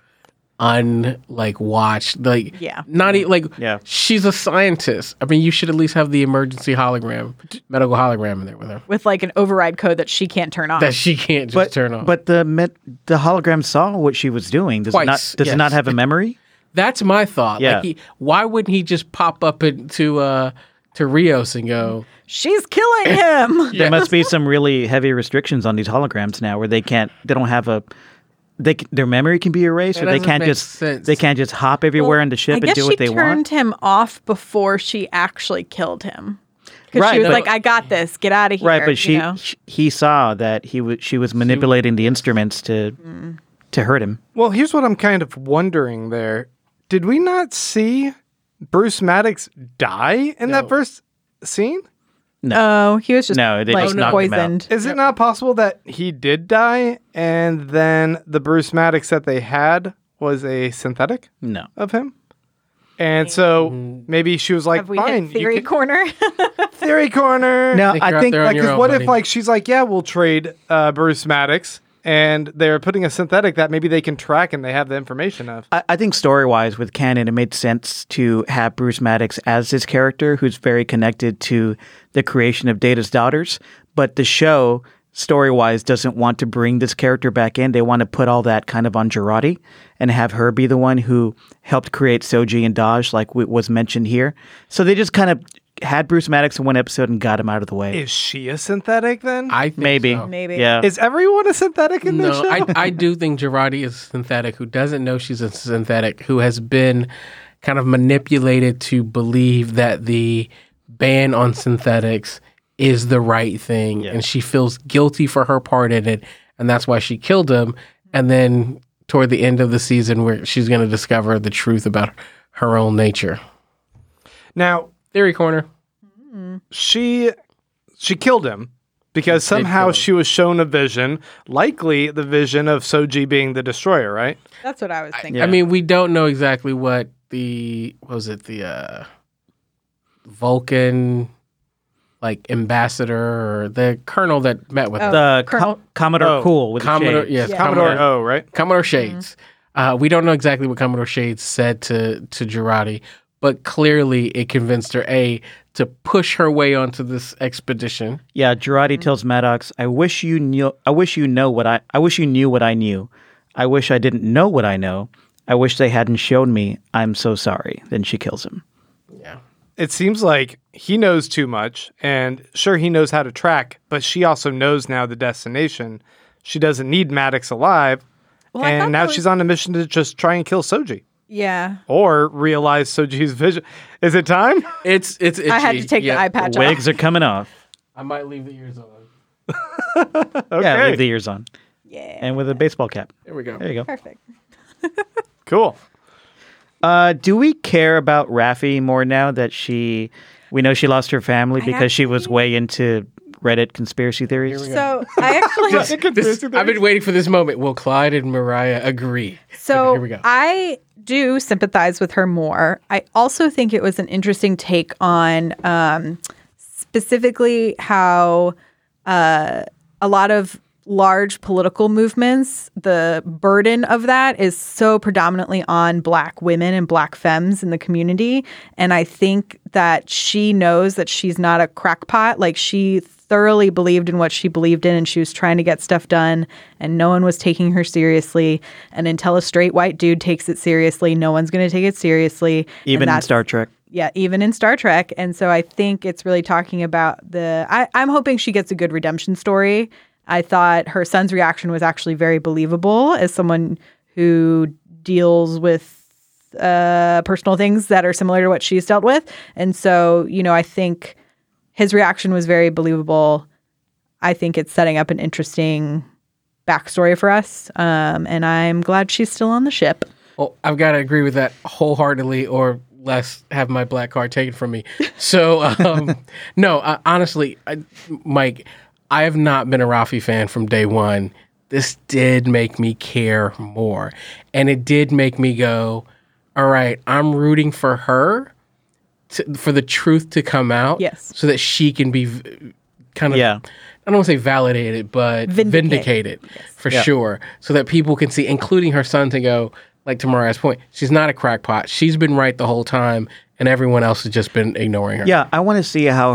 watched. Like, Yeah. not like. Yeah. She's a scientist. I mean, you should at least have the emergency medical hologram in there with her With like an override code that she can't turn off. that she can't just turn on. But the hologram saw what she was doing. Does Twice, it not yes. have a memory? That's my thought. Yeah. Like, why wouldn't he just pop up to Rios and go? She's killing him. There must be some really heavy restrictions on these holograms now, where they don't have their memory can be erased, That or they doesn't can't make just sense. they can't just hop everywhere in the ship I and guess do she what they turned want. him off before she actually killed him. Because Right, she was but- like, I got this. Get out of here. Right, but you he saw that she was manipulating the instruments to hurt him. Well, here's what I'm kind of wondering there. Did we not see Bruce Maddox die in that first scene? Oh, he was just No, they just knocked him out. poisoned. Is it not possible that he did die and then the Bruce Maddox that they had was a synthetic No. of him? And so maybe she was like, Have we fine. hit theory corner? Theory corner. No, Think you're I out think there on your Because own, what buddy. if she's like, yeah, we'll trade Bruce Maddox, and they're putting a synthetic that maybe they can track and they have the information of. I think story-wise with canon, it made sense to have Bruce Maddox as his character, who's very connected to the creation of Data's daughters. But the show, story-wise, doesn't want to bring this character back in. They want to put all that kind of on Girardi and have her be the one who helped create Soji and Daj, like was mentioned here. So they just kind of had Bruce Maddox in one episode and got him out of the way. Is she a synthetic then? I think Maybe. so. Maybe. Yeah. Is everyone a synthetic in this No, show? I do think Girardi is a synthetic who doesn't know she's a synthetic, who has been kind of manipulated to believe that the ban on synthetics is the right thing, and she feels guilty for her part in it, and that's why she killed him. And then toward the end of the season, where she's going to discover the truth about her own nature. Now, Theory corner. she killed him because somehow kill him. she was shown a vision, likely the vision of Soji being the destroyer, right? That's what I was thinking. I mean, we don't know exactly what the Vulcan ambassador or the colonel that met with her. the Colonel- Commodore Cool with Commodore, the shades. yes, Yeah. Commodore O, right? Commodore Shades. We don't know exactly what Commodore Shades said to Girardi, but clearly it convinced her to push her way onto this expedition. Yeah, Girardi tells Maddox, I wish you knew what I knew. I wish I didn't know what I know. I wish they hadn't shown me. I'm so sorry. Then she kills him. Yeah. It seems like he knows too much, and sure, he knows how to track, but she also knows now the destination. She doesn't need Maddox alive, Well, I thought and now that was- she's on a mission to just try and kill Soji. Yeah. Or realize Soji's vision. Is it time? It's itchy. I had to take Yeah. the eye patch The wigs are coming off. I might leave the ears on. Yeah, leave the ears on. Yeah. And with a baseball cap. There we go. There you go. Perfect. Cool. Do we care about Raffi more now that we know she lost her family because she was way into Reddit conspiracy theories? So I actually I've been waiting for this moment. Will Clyde and Mariah agree? So Okay, here we go. I do sympathize with her more. I also think it was an interesting take on specifically how a lot of large political movements, the burden of that is so predominantly on Black women and Black femmes in the community. And I think that she knows that she's not a crackpot. Like, she thoroughly believed in what she believed in, and she was trying to get stuff done, and no one was taking her seriously. And until a straight white dude takes it seriously, no one's going to take it seriously. Even And in that's- Star Trek. Yeah, even in Star Trek. And so I think it's really talking about I'm hoping she gets a good redemption story. I thought her son's reaction was actually very believable as someone who deals with personal things that are similar to what she's dealt with. And so, I think his reaction was very believable. I think it's setting up an interesting backstory for us. And I'm glad she's still on the ship. Well, I've got to agree with that wholeheartedly, or less have my black card taken from me. So, no, honestly, Mike, I have not been a Raffi fan from day one. This did make me care more. And it did make me go, all right, I'm rooting for her, for the truth to come out. Yes. So that she can be kind of, Yeah. I don't want to say validated, but vindicated for sure. So that people can see, including her son, to go, like to Mariah's point, she's not a crackpot. She's been right the whole time, and everyone else has just been ignoring her. Yeah, I want to see how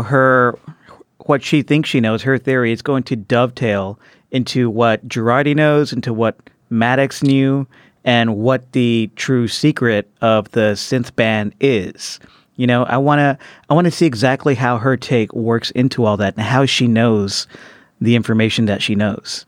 what she thinks she knows, her theory, is going to dovetail into what Girardi knows, into what Maddox knew, and what the true secret of the synth ban is. I want to see exactly how her take works into all that and how she knows the information that she knows.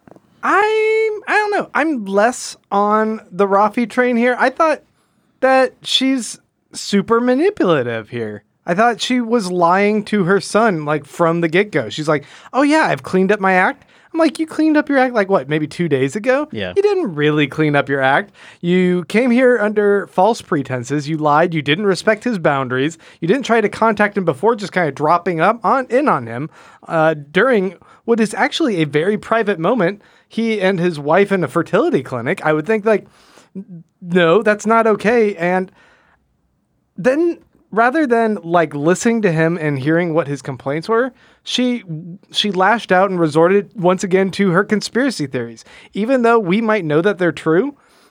I don't know. I'm less on the Raffi train here. I thought that she's super manipulative here. I thought she was lying to her son, like, from the get-go. She's like, oh yeah, I've cleaned up my act. I'm like, you cleaned up your act like what, maybe 2 days ago? Yeah. You didn't really clean up your act. You came here under false pretenses. You lied. You didn't respect his boundaries. You didn't try to contact him before just kind of dropping in on him during what is actually a very private moment. He and his wife in a fertility clinic. I would think, like, no, that's not okay. And then rather than like listening to him and hearing what his complaints were, she lashed out and resorted once again to her conspiracy theories. Even though we might know that they're true,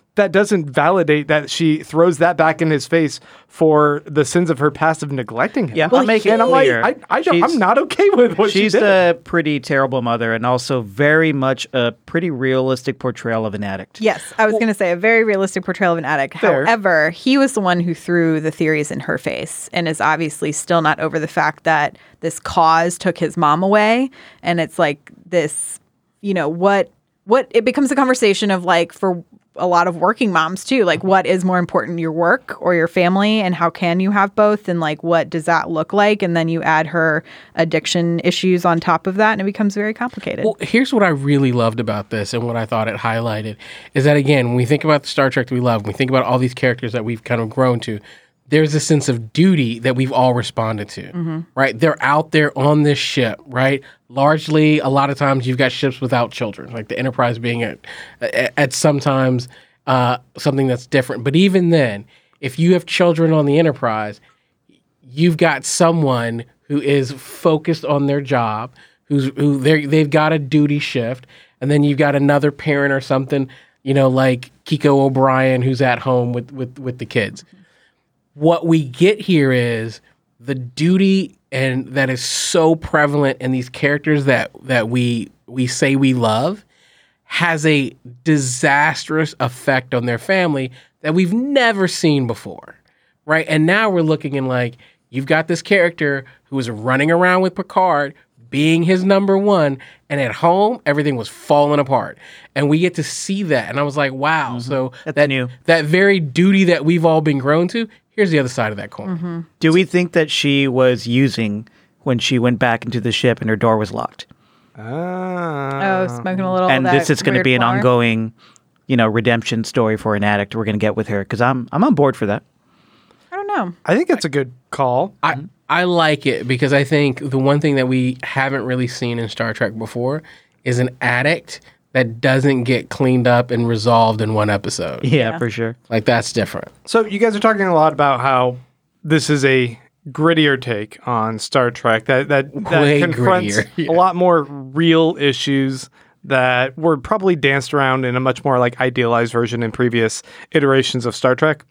that doesn't validate that she throws that back in his face for the sins of her past of neglecting him. Yeah, I'll make it and I'm like, clear. I'm not okay with what she She's did. a pretty terrible mother and also very much a pretty realistic portrayal of an addict. Yes, I was going to say a very realistic portrayal of an addict. Fair. However, he was the one who threw the theories in her face and is obviously still not over the fact that this cause took his mom away. And it's like this, what it becomes a conversation of like for a lot of working moms too, like what is more important, your work or your family, and how can you have both, and like what does that look like? And then you add her addiction issues on top of that and it becomes very complicated. Well, here's what I really loved about this and what I thought it highlighted is that, again, when we think about the Star Trek that we love, when we think about all these characters that we've kind of grown to, there's a sense of duty that we've all responded to, right? They're out there on this ship, right? Largely, a lot of times you've got ships without children, like the Enterprise being at sometimes something that's different. But even then, if you have children on the Enterprise, you've got someone who is focused on their job, they've got a duty shift, and then you've got another parent or something, like Kiko O'Brien, who's at home with the kids. What we get here is the duty, and that is so prevalent in these characters that we say we love, has a disastrous effect on their family that we've never seen before, right? And now we're looking in like, you've got this character who is running around with Picard, being his number one, and at home, everything was falling apart. And we get to see that. And I was like, wow. So That's new. That very duty that we've all been grown to, here's the other side of that coin. Do we think that she was using when she went back into the ship and her door was locked? Smoking a little. And of this is going to weird be an flower. ongoing, redemption story for an addict we're going to get with her, because I'm on board for that. I don't know. I think it's a good call. I like it because I think the one thing that we haven't really seen in Star Trek before is an addict that doesn't get cleaned up and resolved in one episode. Yeah, for sure. Like, that's different. So you guys are talking a lot about how this is a grittier take on Star Trek that Way confronts grittier, yeah. a lot more real issues that were probably danced around in a much more like idealized version in previous iterations of Star Trek.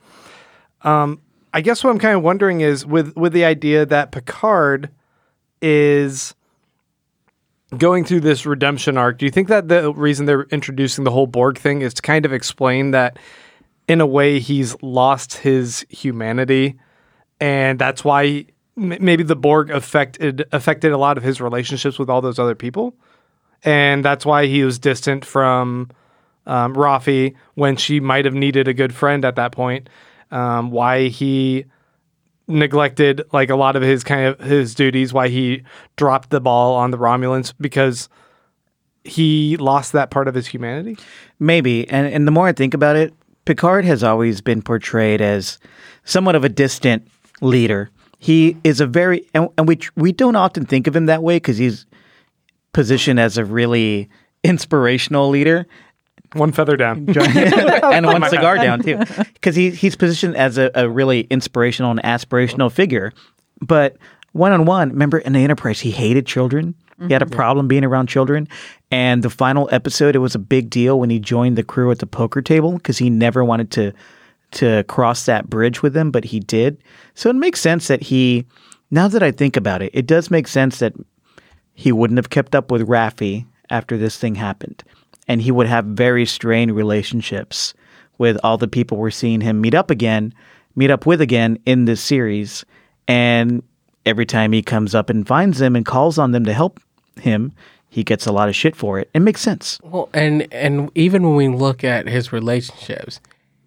I guess what I'm kind of wondering is with the idea that Picard is going through this redemption arc, do you think that the reason they're introducing the whole Borg thing is to kind of explain that in a way he's lost his humanity, and that's why maybe the Borg affected a lot of his relationships with all those other people, and that's why he was distant from Rafi when she might have needed a good friend at that point, why he neglected like a lot of his duties, why he dropped the ball on the Romulans, because he lost that part of his humanity. Maybe. And the more I think about it, Picard has always been portrayed as somewhat of a distant leader. He is a very, and we don't often think of him that way because he's positioned as a really inspirational leader. One feather down. And one cigar down too, because he's positioned as a really inspirational and aspirational figure. But one-on-one, remember in the Enterprise, he hated children. He had a problem being around children. And the final episode, it was a big deal when he joined the crew at the poker table because he never wanted to cross that bridge with them, but he did. So it makes sense that now that I think about it, it does make sense that he wouldn't have kept up with Raffi after this thing happened. And he would have very strained relationships with all the people we're seeing him meet up with again in this series. And every time he comes up and finds them and calls on them to help him, he gets a lot of shit for it. It makes sense. Well, and even when we look at his relationships,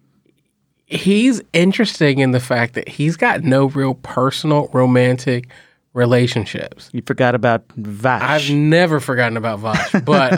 he's interesting in the fact that he's got no real personal romantic relationships. You forgot about Vash. I've never forgotten about Vash,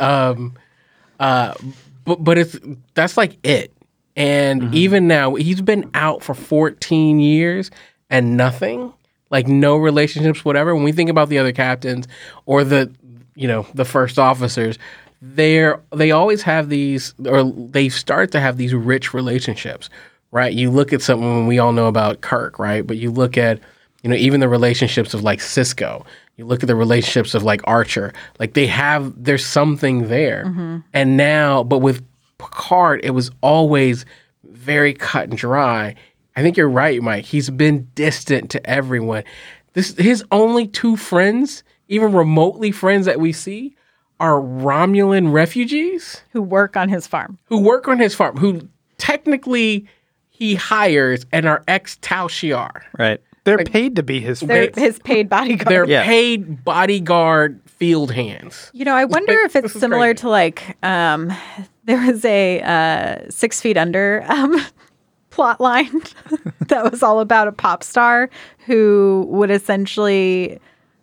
but that's like it. And even now, he's been out for 14 years and nothing, like no relationships, whatever. When we think about the other captains or the first officers, they always have these, or they start to have these rich relationships, right? You look at something we all know about Kirk, right? But you look at, even the relationships of like Sisko. You look at the relationships of like Archer, like there's something there. And now, but with Picard, it was always very cut and dry. I think you're right, Mike. He's been distant to everyone. His only two friends, even remotely friends that we see, are Romulan refugees Who work on his farm. who technically he hires and are ex-Tal Shiar. Right. They're paid to be his They're friends. his paid bodyguard. They're Yeah. paid bodyguard field hands. I wonder if it's this is similar crazy. to like there was a 6 Feet Under plot line that was all about a pop star who would essentially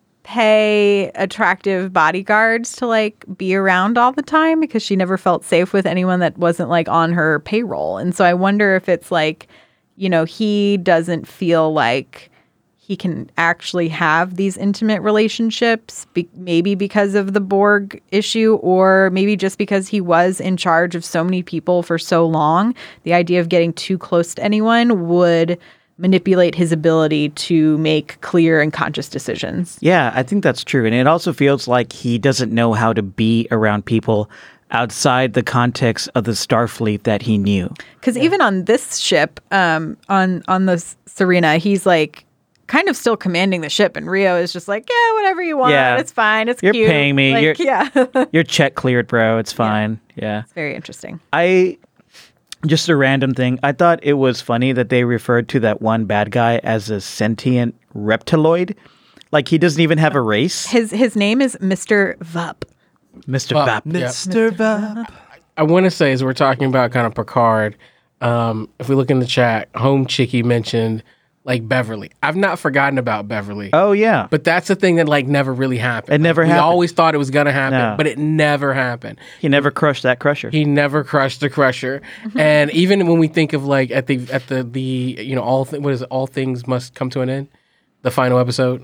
pay attractive bodyguards to like be around all the time because she never felt safe with anyone that wasn't like on her payroll. And so I wonder if it's like, he doesn't feel like he can actually have these intimate relationships, maybe because of the Borg issue, or maybe just because he was in charge of so many people for so long. The idea of getting too close to anyone would manipulate his ability to make clear and conscious decisions. Yeah, I think that's true. And it also feels like he doesn't know how to be around people outside the context of the Starfleet that he knew. Because even on this ship, on the Serena, he's like kind of still commanding the ship, and Rio is just like, yeah, whatever you want, Yeah. it's fine, it's You're cute. paying me. Like, yeah, Your check cleared, bro. It's fine. Yeah. very interesting. Just a random thing. I thought it was funny that they referred to that one bad guy as a sentient reptiloid. Like he doesn't even have a race. His name is Mr. Vup. Mr. Well, Bap. yeah. Mr. Vap. I want to say, as we're talking about kind of Picard, if we look in the chat, Home Chicky mentioned like Beverly. I've not forgotten about Beverly. Oh, yeah. But that's the thing that like never really happened. It never We happened. always thought it was going to happen, No. but it never happened. He never crushed that crusher. He never crushed the Crusher. And even when we think of like at the all things must come to an end, the final episode,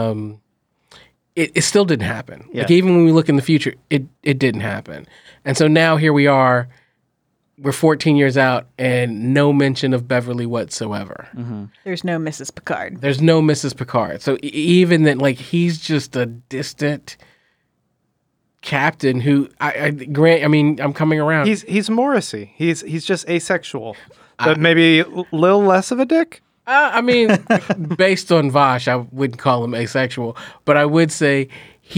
it still didn't happen. Yeah. Like even when we look in the future, it didn't happen. And so now here we are, we're 14 years out and no mention of Beverly whatsoever. There's no Mrs. Picard. There's no Mrs. Picard. So even that, like, he's just a distant captain who I'm coming around. He's Morrissey. He's just asexual, but maybe a little less of a dick. Based on Vosh, I wouldn't call him asexual, but I would say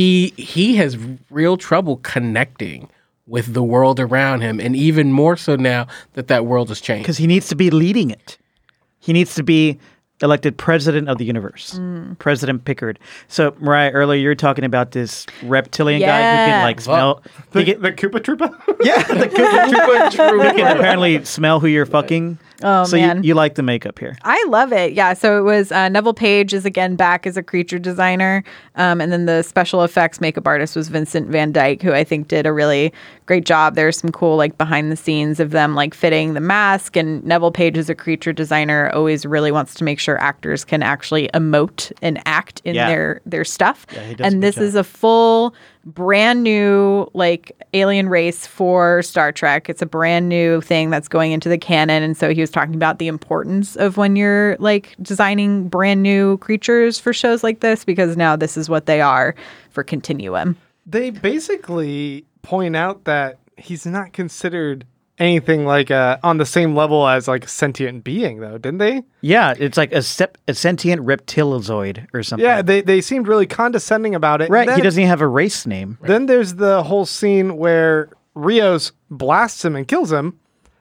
he has real trouble connecting with the world around him, and even more so now that world has changed. Because he needs to be leading it. He needs to be elected president of the universe. President Pickard. So, Mariah, earlier you were talking about this reptilian guy who can like smell. The Koopa Troopa? Yeah, the Koopa Troopa. Who can apparently smell who you're fucking. Oh, so man. You like the makeup here. I love it. Yeah. So it was Neville Page is again back as a creature designer. And then the special effects makeup artist was Vincent Van Dyke, who I think did a really great job. There's some cool like behind the scenes of them like fitting the mask. And Neville Page as a creature designer always really wants to make sure actors can actually emote and act in their stuff. Yeah, he does a and good this job. is a full brand new like alien race for Star Trek. It's a brand new thing that's going into the canon. And so he was talking about the importance of when you're like designing brand new creatures for shows like this, because now this is what they are for Continuum. They basically point out that he's not considered anything like on the same level as like a sentient being, though, didn't they? Yeah, it's like a sentient reptilozoid or something. Yeah, they seemed really condescending about it. Right. Then, He doesn't even have a race name. Then there's the whole scene where Rios blasts him and kills him,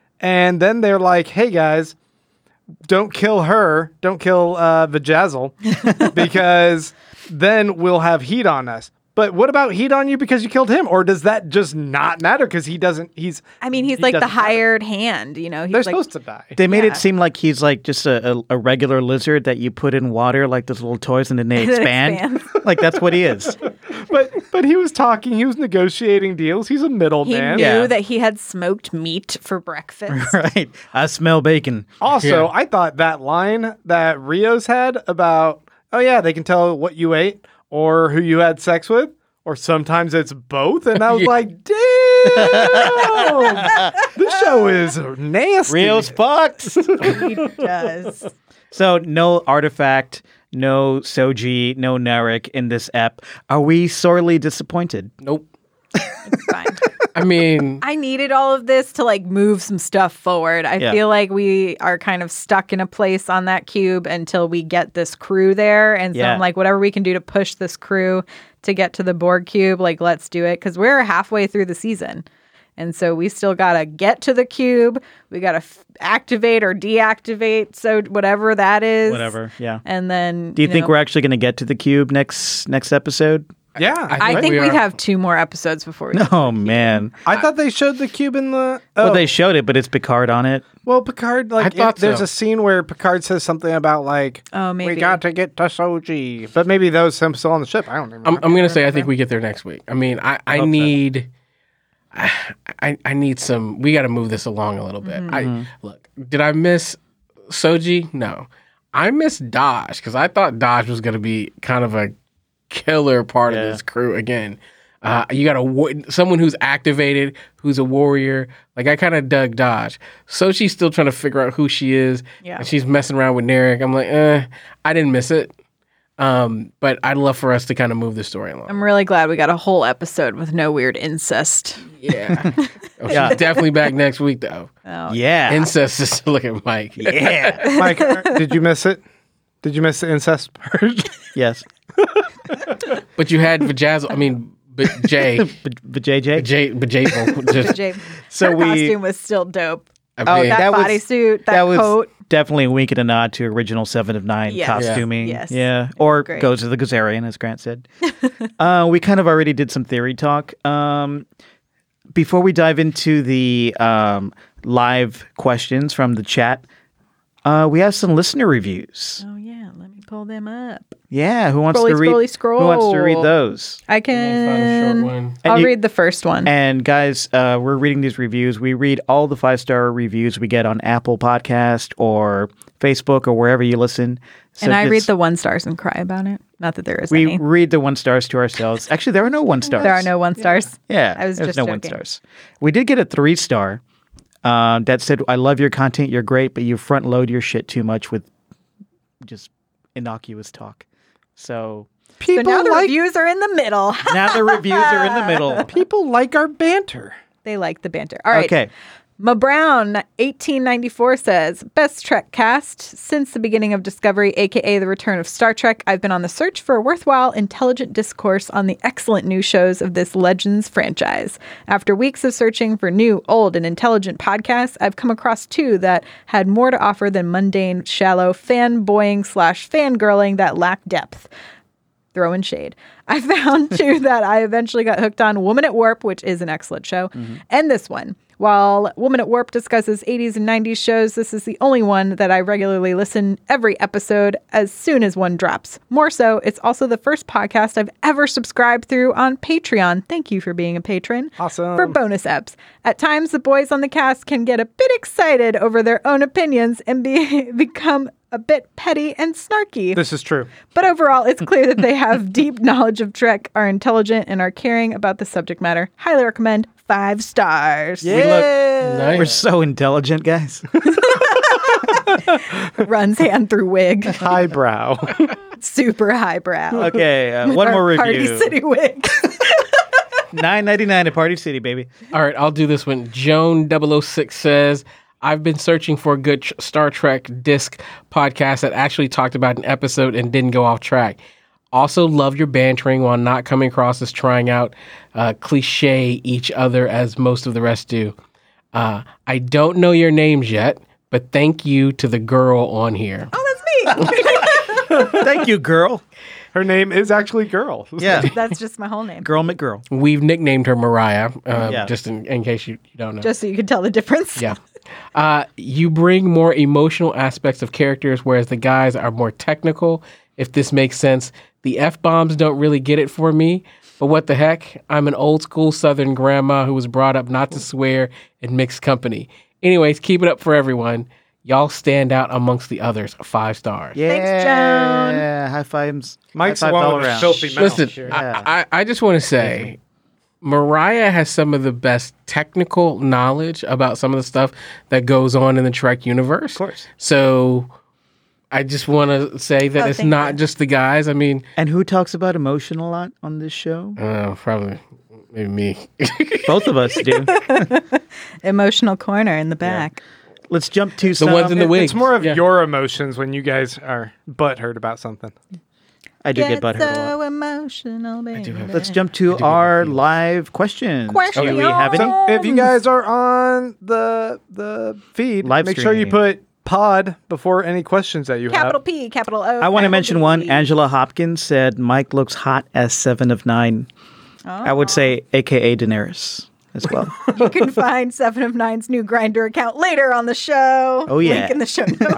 and then they're like, "Hey guys, don't kill her. Don't kill Vajazzle, because then we'll have heat on us." But what about heat on you because you killed him? Or does that just not matter because he doesn't? He's like the doesn't matter. hired hand, you know. He's They're like, supposed to die. They made Yeah. it seem like he's like just a regular lizard that you put in water, like those little toys, and then they It expand. expands. Like that's what he is. But he was talking. He was negotiating deals. He's a He middleman. knew Yeah. that he had smoked meat for breakfast. Right. I smell bacon. Also, Yeah. I thought that line that Rios had about, oh yeah, they can tell what you ate or who you had sex with, or sometimes it's both. And I was Yeah. like, damn, this show is nasty. Rios fucks. He does. So no artifact, no Soji, no Narek in this ep. Are we sorely disappointed? Nope. It's fine. I mean, I needed all of this to like move some stuff forward. I Yeah. feel like we are kind of stuck in a place on that cube until we get this crew there. And so Yeah. I'm like, whatever we can do to push this crew to get to the Borg cube, like, let's do it. Because we're halfway through the season. And so we still got to get to the cube. We got to activate or deactivate. So whatever that is. Whatever. Yeah. And then. Do you think we're actually going to get to the cube next episode? Yeah. I think we we are. have 2 more episodes before we. Oh man. I thought they showed the cube in the. Well, they showed it, but it's Picard on it. Well, Picard, like, I thought there's so. a scene where Picard says something about, like, Oh, maybe. we got to get to Soji. But maybe that was him still on the ship. I don't remember. I'm going to say I think we get there next week. I mean, I need I need some. We got to move this along a little bit. Look, did I miss Soji? No, I missed Dodge because I thought Dodge was going to be kind of a killer part of this crew again. You got someone who's activated, who's a warrior. Like, I kind of dug Dodge. So she's still trying to figure out who she is. Yeah. And she's messing around with Narek. I'm like, I didn't miss it. But I'd love for us to kind of move the story along. I'm really glad we got a whole episode with no weird incest. Yeah. She's definitely back next week, though. Oh, Yeah. Incest is look at Mike. Yeah. Mike, did you miss it? Did you miss the incest part? Yes. But you had Vajazzle. I mean, Jay. But JJ. Bajable. Just, Jay, So her we- costume was still dope. I mean, That was- bodysuit, that was coat. definitely a wink and a nod to original 7 of 9 Yes. costuming. Yes. Yeah. Or Great. goes to the Gazarian, as Grant said. We kind of already did some theory talk. Before we dive into the live questions from the chat, we have some listener reviews. Oh yeah, let me pull them up. Yeah, who wants Scrolly, to read? scrolly, Who wants to read scroll. those? I find a short can. one. And I'll you- read the first one. And guys, we're reading these reviews. We read all the 5-star reviews we get on Apple Podcast or Facebook or wherever you listen. So And I read this- the 1 stars and cry about it. Not that there is We any. read the 1 stars to ourselves. Actually, there are no 1 stars. There are no 1 stars. Yeah, I was there's just no joking. 1 stars. We did get a 3-star that said, "I love your content. You're great, but you front load your shit too much with just innocuous talk." So So People now the like reviews are in the middle. now the reviews are in the middle. people like our banter. They like the banter. All right. Okay. Ma Brown, 1894 says, best Trek cast since the beginning of Discovery, aka the return of Star Trek. I've been on the search for a worthwhile, intelligent discourse on the excellent new shows of this Legends franchise. After weeks of searching for new, old, and intelligent podcasts, I've come across 2 that had more to offer than mundane, shallow fanboying / fangirling that lack depth. Throw in shade. I found 2 that I eventually got hooked on: Woman at Warp, which is an excellent show, and this one. While Woman at Warp discusses 80s and 90s shows, this is the only one that I regularly listen every episode as soon as one drops. More so, it's also the first podcast I've ever subscribed through on Patreon. Thank you for being a patron. Awesome. For bonus eps. At times, the boys on the cast can get a bit excited over their own opinions and become a bit petty and snarky. This is true. But overall, it's clear that they have deep knowledge of Trek, are intelligent, and are caring about the subject matter. Highly recommend. 5 stars. Nice. We're so intelligent, guys. Runs hand through wig. Highbrow. Super highbrow. Okay, one more Party review. City wig. $9.99 at Party City, baby. All right, I'll do this one. Joan 006 says, I've been searching for a good Star Trek disc podcast that actually talked about an episode and didn't go off track. Also love your bantering while not coming across as trying out cliche each other as most of the rest do. I don't know your names yet, but thank you to the girl on here. Oh, that's me. Thank you, girl. Her name is actually Girl. Yeah. That's just my whole name. Girl McGirl. We've nicknamed her Mariah, Yeah. just in case you don't know. Just so you can tell the difference. Yeah. You bring more emotional aspects of characters, whereas the guys are more technical, if this makes sense. The F-bombs don't really get it for me, but what the heck? I'm an old school Southern grandma who was brought up not to swear in mixed company. Anyways, keep it up for everyone. Y'all stand out amongst the others. 5 stars. Yeah. Thanks, Joan. High fives. Mike's high the fives one all with a around. filthy mouth. Listen, Yeah. I just want to say, Mariah has some of the best technical knowledge about some of the stuff that goes on in the Trek universe. Of course. So I just want to say that it's thank not you. just the guys. I mean, And who talks about emotion a lot on this show? probably Maybe me. Both of us do. Emotional corner in the back. Let's jump to The some. ones in the wigs. It's more of Yeah. your emotions when you guys are butthurt about something. I do get butthurt a lot. so emotional, baby. Let's jump to our live questions. Question. Do we have any? So if you guys are on the feed, Live make sure you streaming. put pod before any questions that you Capital have. P, capital O. I want to capital mention D. one. Angela Hopkins said Mike looks hot as 7 of 9. I would say AKA Daenerys as well. You can find 7 of 9's new Grinder account later on the show. Oh, yeah. Link in the show notes.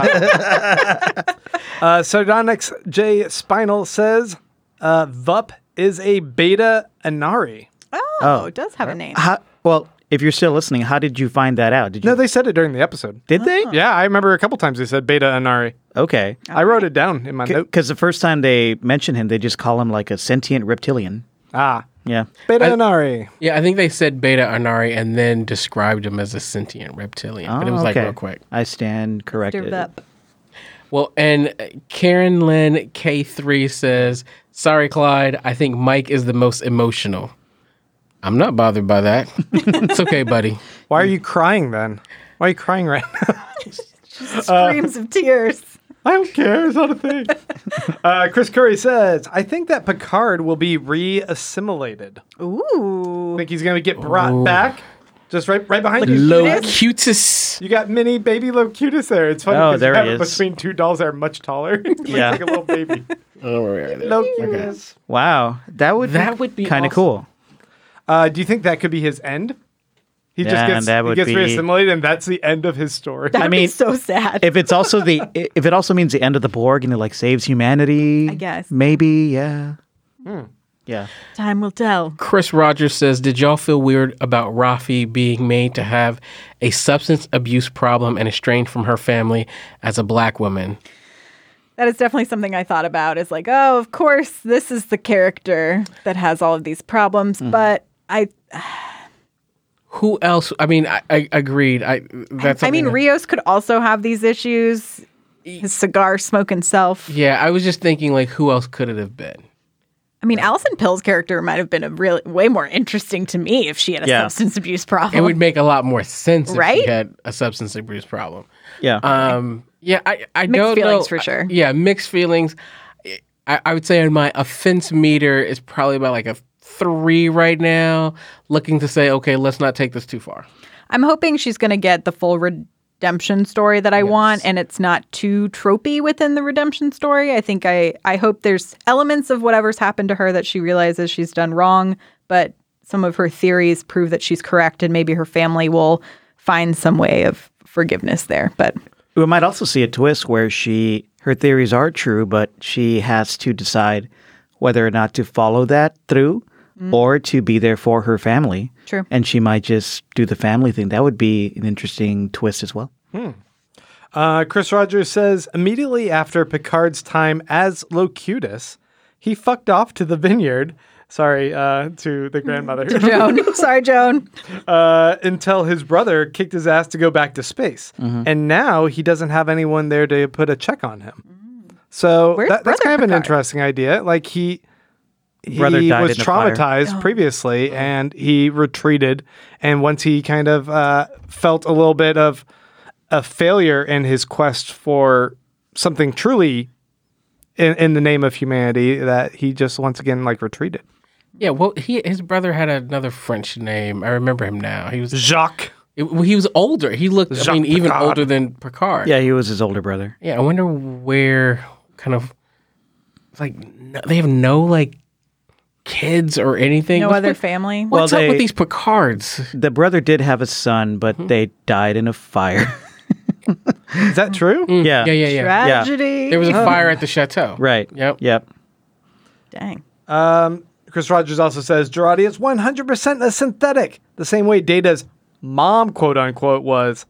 Sardonyx J Spinal says Vup is a beta Anari. Oh, it does have a name. Well, if you're still listening, how did you find that out? Did you? No, they said it during the episode. Did they? Yeah, I remember a couple times they said beta Anari. Okay. I wrote it down in my note. Because the first time they mention him, they just call him like a sentient reptilian. Ah, Yeah. beta Anari. Yeah, I think they said Beta Anari and then described him as a sentient reptilian. But it was like okay. real quick. I stand corrected. Mr. Vup. Well, and Karen Lynn K3 says, "Sorry, Clyde. I think Mike is the most emotional." I'm not bothered by that. It's okay, buddy. Why are you crying then? Why are you crying right now? Screams of tears. I don't care. It's not a thing. Chris Curry says, I think that Picard will be re-assimilated. Ooh. I think he's going to get brought back. Just right behind you. Locutus. You got mini baby Locutus there. It's funny Oh, because there you have he it is. between two dolls that are much taller. It's Yeah. like a little baby. Locutus. Wow. That would be kind of awesome. cool. Do you think that could be his end? He just Yeah, gets, that he would gets be- re-assimilated and that's the end of his story. That'd mean, be so sad. If it also means the end of the Borg and it like saves humanity, I guess. maybe, yeah. Yeah. Time will tell. Chris Rogers says, "Did y'all feel weird about Rafi being made to have a substance abuse problem and estranged from her family as a black woman?" That is definitely something I thought about. Is like, oh, of course, this is the character that has all of these problems. But Who else? I mean, I agreed. I mean, Rios could also have these issues. His cigar smoking self. Yeah, I was just thinking, like, who else could it have been? I mean, Alison Pill's character might have been way more interesting to me if she had a Yeah. substance abuse problem. It would make a lot more sense if Right? she had a substance abuse problem. Yeah. Yeah, I Mixed don't feelings know. for sure. Yeah, mixed feelings. I would say my offense meter is probably about like a 3 right now. Looking to say, okay, let's not take this too far. I'm hoping she's going to get the full redemption story that I want, and it's not too tropey within the redemption story. I think I hope there's elements of whatever's happened to her that she realizes she's done wrong, but some of her theories prove that she's correct, and maybe her family will find some way of forgiveness there. But we might also see a twist where her theories are true, but she has to decide whether or not to follow that through or to be there for her family. True. And she might just do the family thing. That would be an interesting twist as well. Chris Rogers says, immediately after Picard's time as Locutus, he fucked off to the vineyard. Sorry, to the grandmother. Joan, sorry, Joan. Until his brother kicked his ass to go back to space. And now he doesn't have anyone there to put a check on him. So Where's that's Brother kind of an Picard? interesting idea. Like he Brother died was in a fire. traumatized previously and he retreated. And once he kind of felt a little bit of a failure in his quest for something truly in the name of humanity, that he just once again like retreated. Yeah, well, his brother had another French name. I remember him now. He was Jacques. he was older. He looked, I mean, Jacques even Picard. older than Picard. Yeah, he was his older brother. Yeah, I wonder where kind of like they have no like kids or anything. No What's other with- family. What's up Well, with they- these Picards? The brother did have a son, but they died in a fire. Is that true? Yeah. Yeah. Tragedy. There was a fire at the chateau. Right. Yep. Dang. Chris Rogers also says Girardi is 100% a synthetic, the same way Data's mom, quote unquote, was.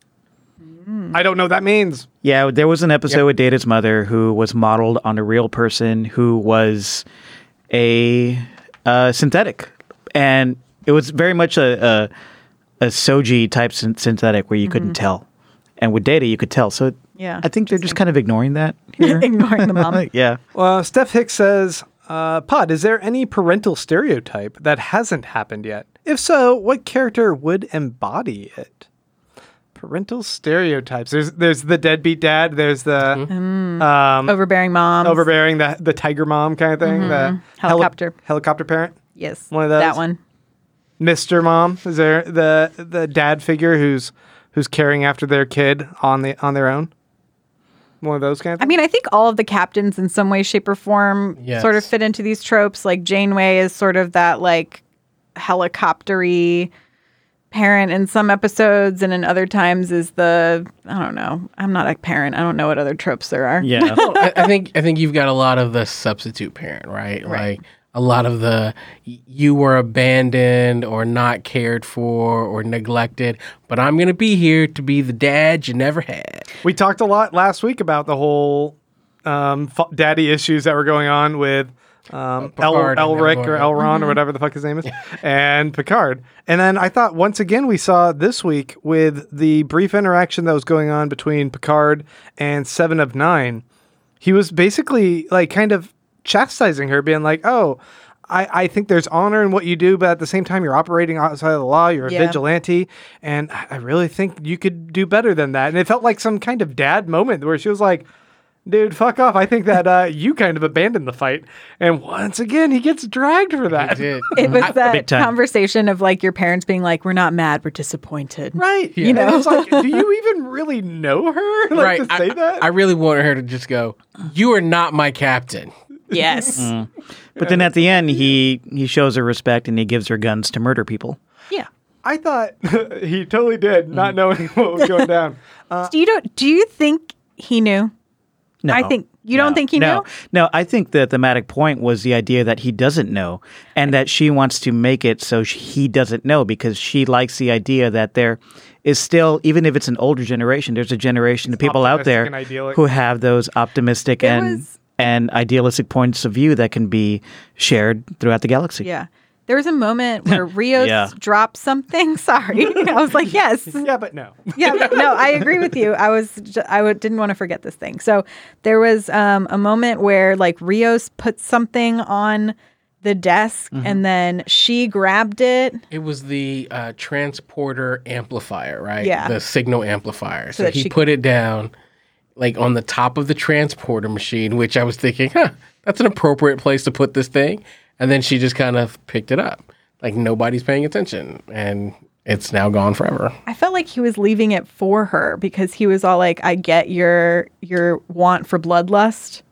I don't know what that means. Yeah, there was an episode with Data's mother who was modeled on a real person who was a synthetic. And it was very much a Soji type synthetic where you couldn't tell. And with Data, you could tell. So Yeah, I think they're just kind of ignoring that here. Ignoring the mom. Yeah. Well, Steph Hicks says Pod, is there any parental stereotype that hasn't happened yet? If so, what character would embody it? Parental stereotypes. There's the deadbeat dad. There's the Overbearing mom. overbearing, the tiger mom kind of thing. The Helicopter. helicopter parent. Yes. One of those? That one. Mr. Mom. Is there the dad figure who's caring after their kid on their own? One of those kind of I things? mean, I think all of the captains in some way, shape, or form Yes. sort of fit into these tropes. Like Janeway is sort of that like helicoptery parent in some episodes, and in other times is I don't know. I'm not a parent. I don't know what other tropes there are. Yeah. I think you've got a lot of the substitute parent, right? Like a lot of the you were abandoned or not cared for or neglected, but I'm gonna be here to be the dad you never had. We talked a lot last week about the whole daddy issues that were going on with Picard and Elric or Elrond. Elron or whatever the fuck his name is, and Picard. And then I thought once again we saw this week with the brief interaction that was going on between Picard and Seven of Nine. He was basically like kind of chastising her, being like, "Oh, I think there's honor in what you do, but at the same time you're operating outside of the law. You're a Yeah. vigilante, and I really think you could do better than that." And it felt like some kind of dad moment where she was like, "Dude, fuck off. I think that you kind of abandoned the fight." And once again, he gets dragged for that. Did. It was that Big time. conversation of like your parents being like, "We're not mad, we're disappointed." Right. Yeah. You know, it's like, do you even really know her? Like Right. to say that? I really wanted her to just go, "You are not my captain." Yes. But then at the end, he shows her respect and he gives her guns to murder people. Yeah. I thought he totally did, not knowing what was going down. Do you think he knew? No, I think you don't think he no, knew? No, I think the thematic point was the idea that he doesn't know, and that she wants to make it so he doesn't know because she likes the idea that there is still, even if it's an older generation, there's a generation of people out optimistic there and idyllic. who have those optimistic was- and idealistic points of view that can be shared throughout the galaxy. Yeah. There was a moment where Rios Yeah. dropped something. Sorry. I was like, yes. Yeah, but no. Yeah, but no, I agree with you. Didn't want to forget this thing. So there was a moment where like Rios put something on the desk and then she grabbed it. It was the transporter amplifier, right? Yeah. The signal amplifier. So that he she- put it down like on the top of the transporter machine, which I was thinking, that's an appropriate place to put this thing. And then she just kind of picked it up. Like nobody's paying attention. And it's now gone forever. I felt like he was leaving it for her because he was all like, I get your want for bloodlust.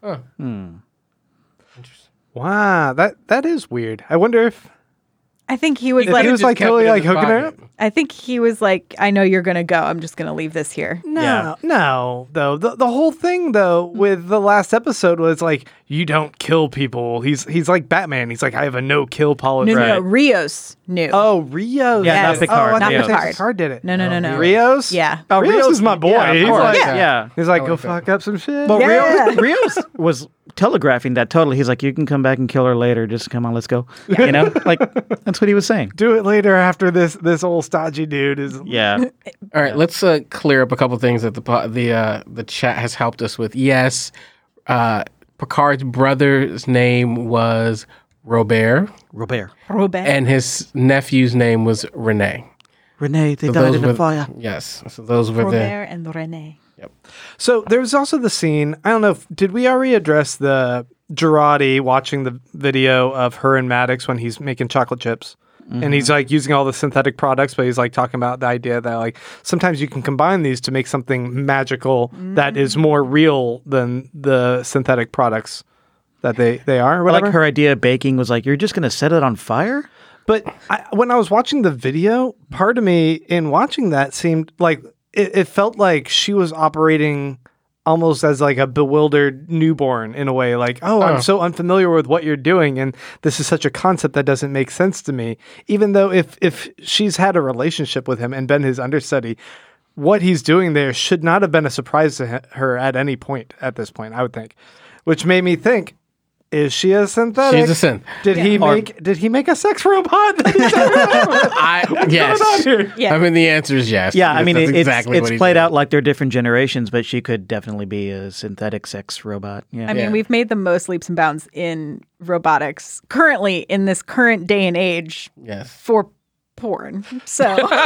Wow, that is weird. I wonder if I think he was He like, he was just like kept totally it in like his hooking her pocket. up. I think he was like, I know you're going to go. I'm just going to leave this here. No, no, though. The whole thing, though, with the last episode was like, you don't kill people. He's like Batman. He's like, I have a no-kill policy. No, Rios knew. Oh, Rios. Yeah, not did it. Picard, Oh, I thought you Rios. were saying Picard did it. No. Rios? Yeah. Oh, Rios is my boy. Yeah, of he's course. like, Yeah. he's like, I go like that. fuck up some shit. Well, Yeah. Rios was telegraphing that totally. He's like, you can come back and kill her later. Just come on, let's go. You know, like that's what he was saying. Do it later after this old stodgy dude is. Yeah. All right, let's clear up a couple things that the chat has helped us with. Yes, Picard's brother's name was Robert, Robert. Robert. and his nephew's name was Rene. Renee, they So died those in were- a fire. Yes, so those were Robert the. and Rene. So there was also the scene. I don't know. Did we already address the Girardi watching the video of her and Maddox when he's making chocolate chips? And he's like using all the synthetic products, but he's like talking about the idea that like sometimes you can combine these to make something magical that is more real than the synthetic products that they are. Or whatever. Like her idea of baking was like, you're just going to set it on fire? But when I was watching the video, part of me in watching that seemed like it felt like she was operating almost as like a bewildered newborn in a way. Like, oh, I'm so unfamiliar with what you're doing, and this is such a concept that doesn't make sense to me. Even though if she's had a relationship with him and been his understudy, what he's doing there should not have been a surprise to her at any point at this point, I would think. Which made me think, Is she a synthetic? She's a synth. Did he make a sex robot? Yes. Yeah. I mean, the answer is yes. Yeah, I mean, That's it's exactly what he played did. out like they're different generations, but she could definitely be a synthetic sex robot. Yeah. I mean, we've made the most leaps and bounds in robotics currently in this current day and age Yes. for porn. So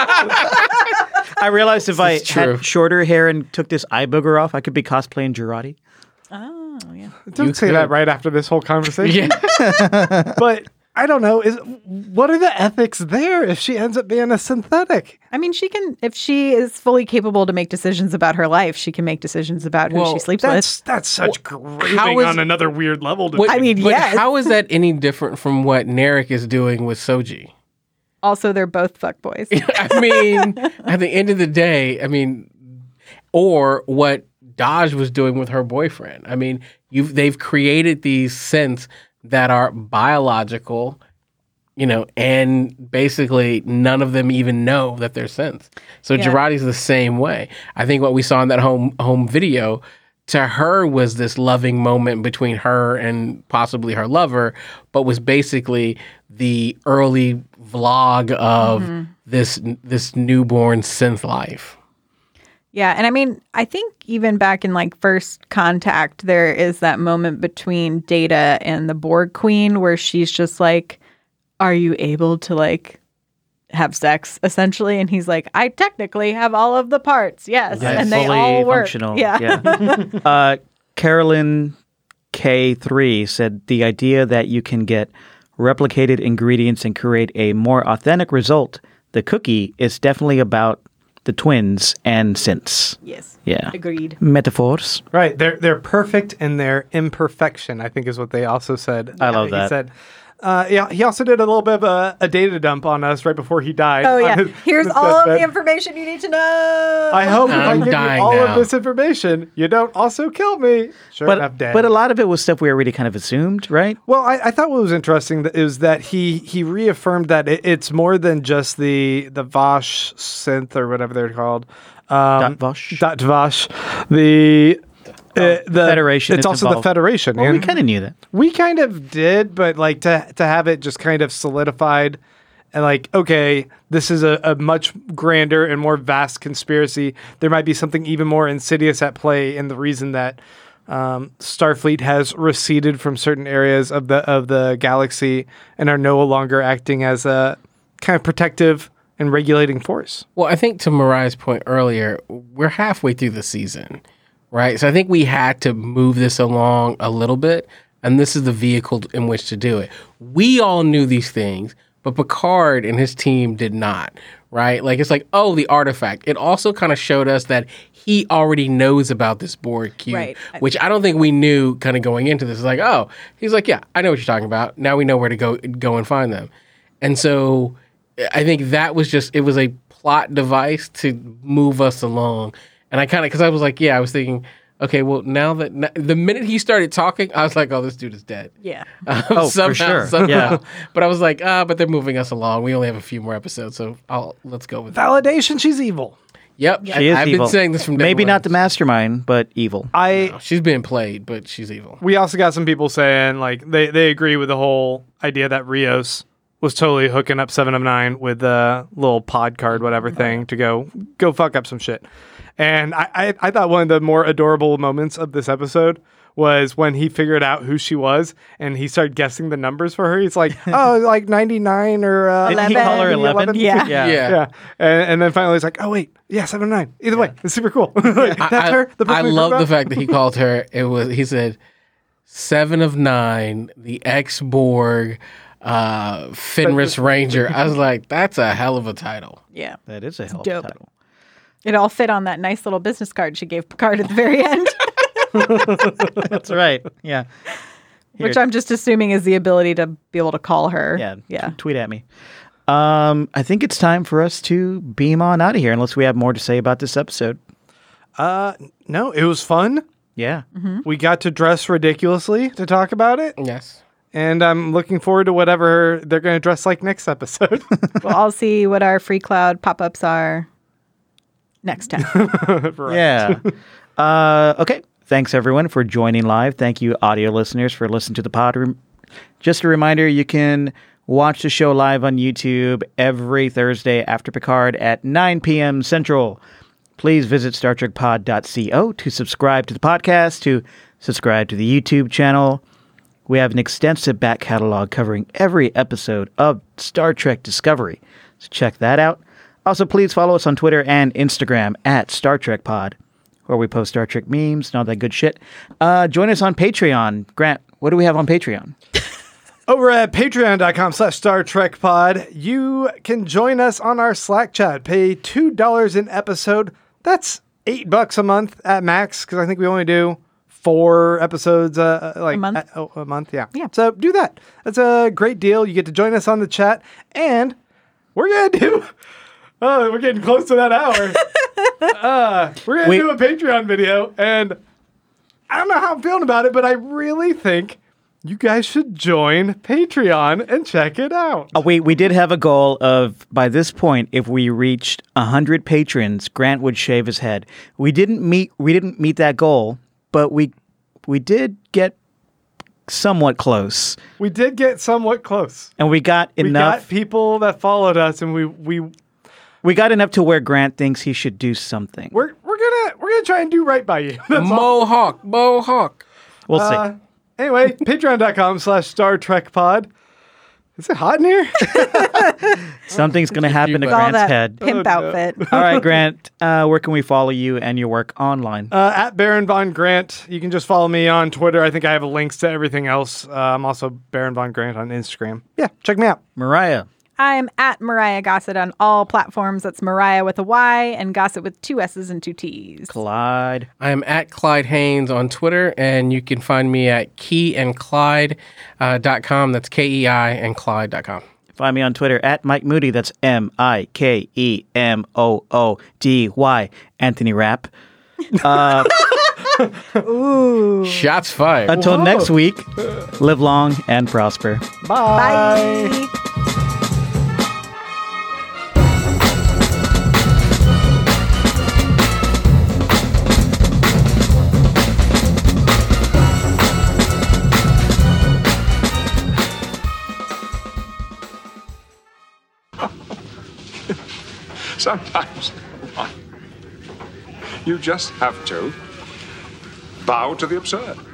I realized if I is true. had shorter hair and took this eye booger off, I could be cosplaying Girardi. oh yeah. Don't say could. that right after this whole conversation. Yeah. But I don't know. What are the ethics there if she ends up being a synthetic? I mean, she can, if she is fully capable to make decisions about her life, she can make decisions about who Well, she sleeps That's such how grieving is- on another weird level. To What- I mean, but yes. how is that any different from what Narek is doing with Soji? with. Also, they're both fuckboys. I mean, at the end of the day, I mean, or what Dodge was doing with her boyfriend. I mean, they've created these synths that are biological, and basically none of them even know that they're synths. So Yeah. Girardi's the same way. I think what we saw in that home video to her was this loving moment between her and possibly her lover, but was basically the early vlog of this newborn synth life. Yeah, and I mean, I think even back in like First Contact, there is that moment between Data and the Borg Queen where she's just like, "Are you able to like have sex?" Essentially, and he's like, "I technically have all of the parts, yes," Yeah, and they fully all work. functional. Yeah. Carolyn K3 said the idea that you can get replicated ingredients and create a more authentic result, the cookie, is definitely about the twins and synths. Yes. Yeah. Agreed. Metaphors. Right. They're perfect in their imperfection, I think is what they also said. I love He that. said, he also did a little bit of a data dump on us right before he died. Oh on yeah. his- Here's his all of deathbed. the information you need to know. I hope if I I'm give you dying all now. of this information, you don't also kill me. Sure enough, dead. But a lot of it was stuff we already kind of assumed, right? Well, I thought what was interesting is that he reaffirmed that it's more than just the Vosh synth or whatever they're called. Vosh? Vosh. The Federation It's is also involved. the Federation. Well, we and kind of knew that. we kind of did, but like to have it just kind of solidified and like, okay, this is a much grander and more vast conspiracy. There might be something even more insidious at play in the reason that Starfleet has receded from certain areas of the galaxy and are no longer acting as a kind of protective and regulating force. Well, I think to Mariah's point earlier, we're halfway through the season, right? So I think we had to move this along a little bit, and this is the vehicle in which to do it. We all knew these things, but Picard and his team did not, right? Like, it's like, oh, the artifact. It also kind of showed us that he already knows about this Borg cube, Right. which I don't think we knew kind of going into this. It's like, oh, he's like, yeah, I know what you're talking about. Now we know where to go and find them. And so I think that was it was a plot device to move us along. And I kind of, because I was like, I was thinking, okay, well, the minute he started talking, I was like, oh, this dude is dead. Yeah. Oh, for sure. Yeah. But I was like, but they're moving us along. We only have a few more episodes, so let's go with that. Validation, she's evil. Yep. She is I've evil. been saying this from day Maybe one. not the mastermind, but evil. She's being played, but she's evil. We also got some people saying like they agree with the whole idea that Rios was totally hooking up 7 of 9 with the little pod card, whatever thing to go fuck up some shit. And I thought one of the more adorable moments of this episode was when he figured out who she was and he started guessing the numbers for her. He's like, oh, like 99 or Didn't he call her 11? Yeah. Yeah. And then finally he's like, oh wait, yeah, 7 of 9. Either way, it's super cool. Like, that's her. The person I we love talked the about? fact that he called her. He said 7 of 9, the ex-Borg, Fenris Ranger. I was like, that's a hell of a title. Yeah. That is a hell of a dope. title. It all fit on that nice little business card she gave Picard at the very end, That's right. Yeah. which I'm just assuming is the ability to be able to call her. Yeah. Yeah. Tweet at me. I think it's time for us to beam on out of here, unless we have more to say about this episode. No, it was fun. Yeah. We got to dress ridiculously to talk about it. Yes. And I'm looking forward to whatever they're going to dress like next episode. We'll all see what our free cloud pop-ups are next time. Yeah. Okay. Thanks, everyone, for joining live. Thank you, audio listeners, for listening to the pod. Just a reminder, you can watch the show live on YouTube every Thursday after Picard at 9 p.m. Central. Please visit StarTrekPod.co to subscribe to the podcast, to subscribe to the YouTube channel. We have an extensive back catalog covering every episode of Star Trek Discovery, so check that out. Also, please follow us on Twitter and Instagram at Star Trek Pod, where we post Star Trek memes and all that good shit. Join us on Patreon. Grant, what do we have on Patreon? Over at patreon.com/Star Trek Pod, you can join us on our Slack chat. Pay $2 an episode. That's $8 a month at max, because I think we only do 4 episodes a month. A month, yeah. Yeah. So do that. That's a great deal. You get to join us on the chat, and we're going to do... Oh, we're getting close to that hour. We're going to do a Patreon video, and I don't know how I'm feeling about it, but I really think you guys should join Patreon and check it out. We did have a goal of, by this point, if we reached 100 patrons, Grant would shave his head. We didn't meet that goal, but we did get somewhat close. We did get somewhat close. And we got enough. We got people that followed us, and we got enough to where Grant thinks he should do something. we're gonna try and do right by you. That's all. Mohawk. We'll see. Anyway, patreon.com/Star Trek Pod. Is it hot in here? Something's going to happen to All All Grant's that head. pimp outfit. All right, Grant, where can we follow you and your work online? At Baron Von Grant. You can just follow me on Twitter. I think I have links to everything else. I'm also Baron Von Grant on Instagram. Yeah, check me out. Mariah. I'm at Mariah Gossett on all platforms. That's Mariah with a Y and Gossett with 2 S's and 2 T's. Clyde. I am at Clyde Haynes on Twitter, and you can find me at keyandclyde.com. That's KEI and Clyde.com. Find me on Twitter at Mike Moody. That's MikeEmoody. Anthony Rapp. Shots fired. Until next week, live long and prosper. Bye. Bye. Sometimes you just have to bow to the absurd.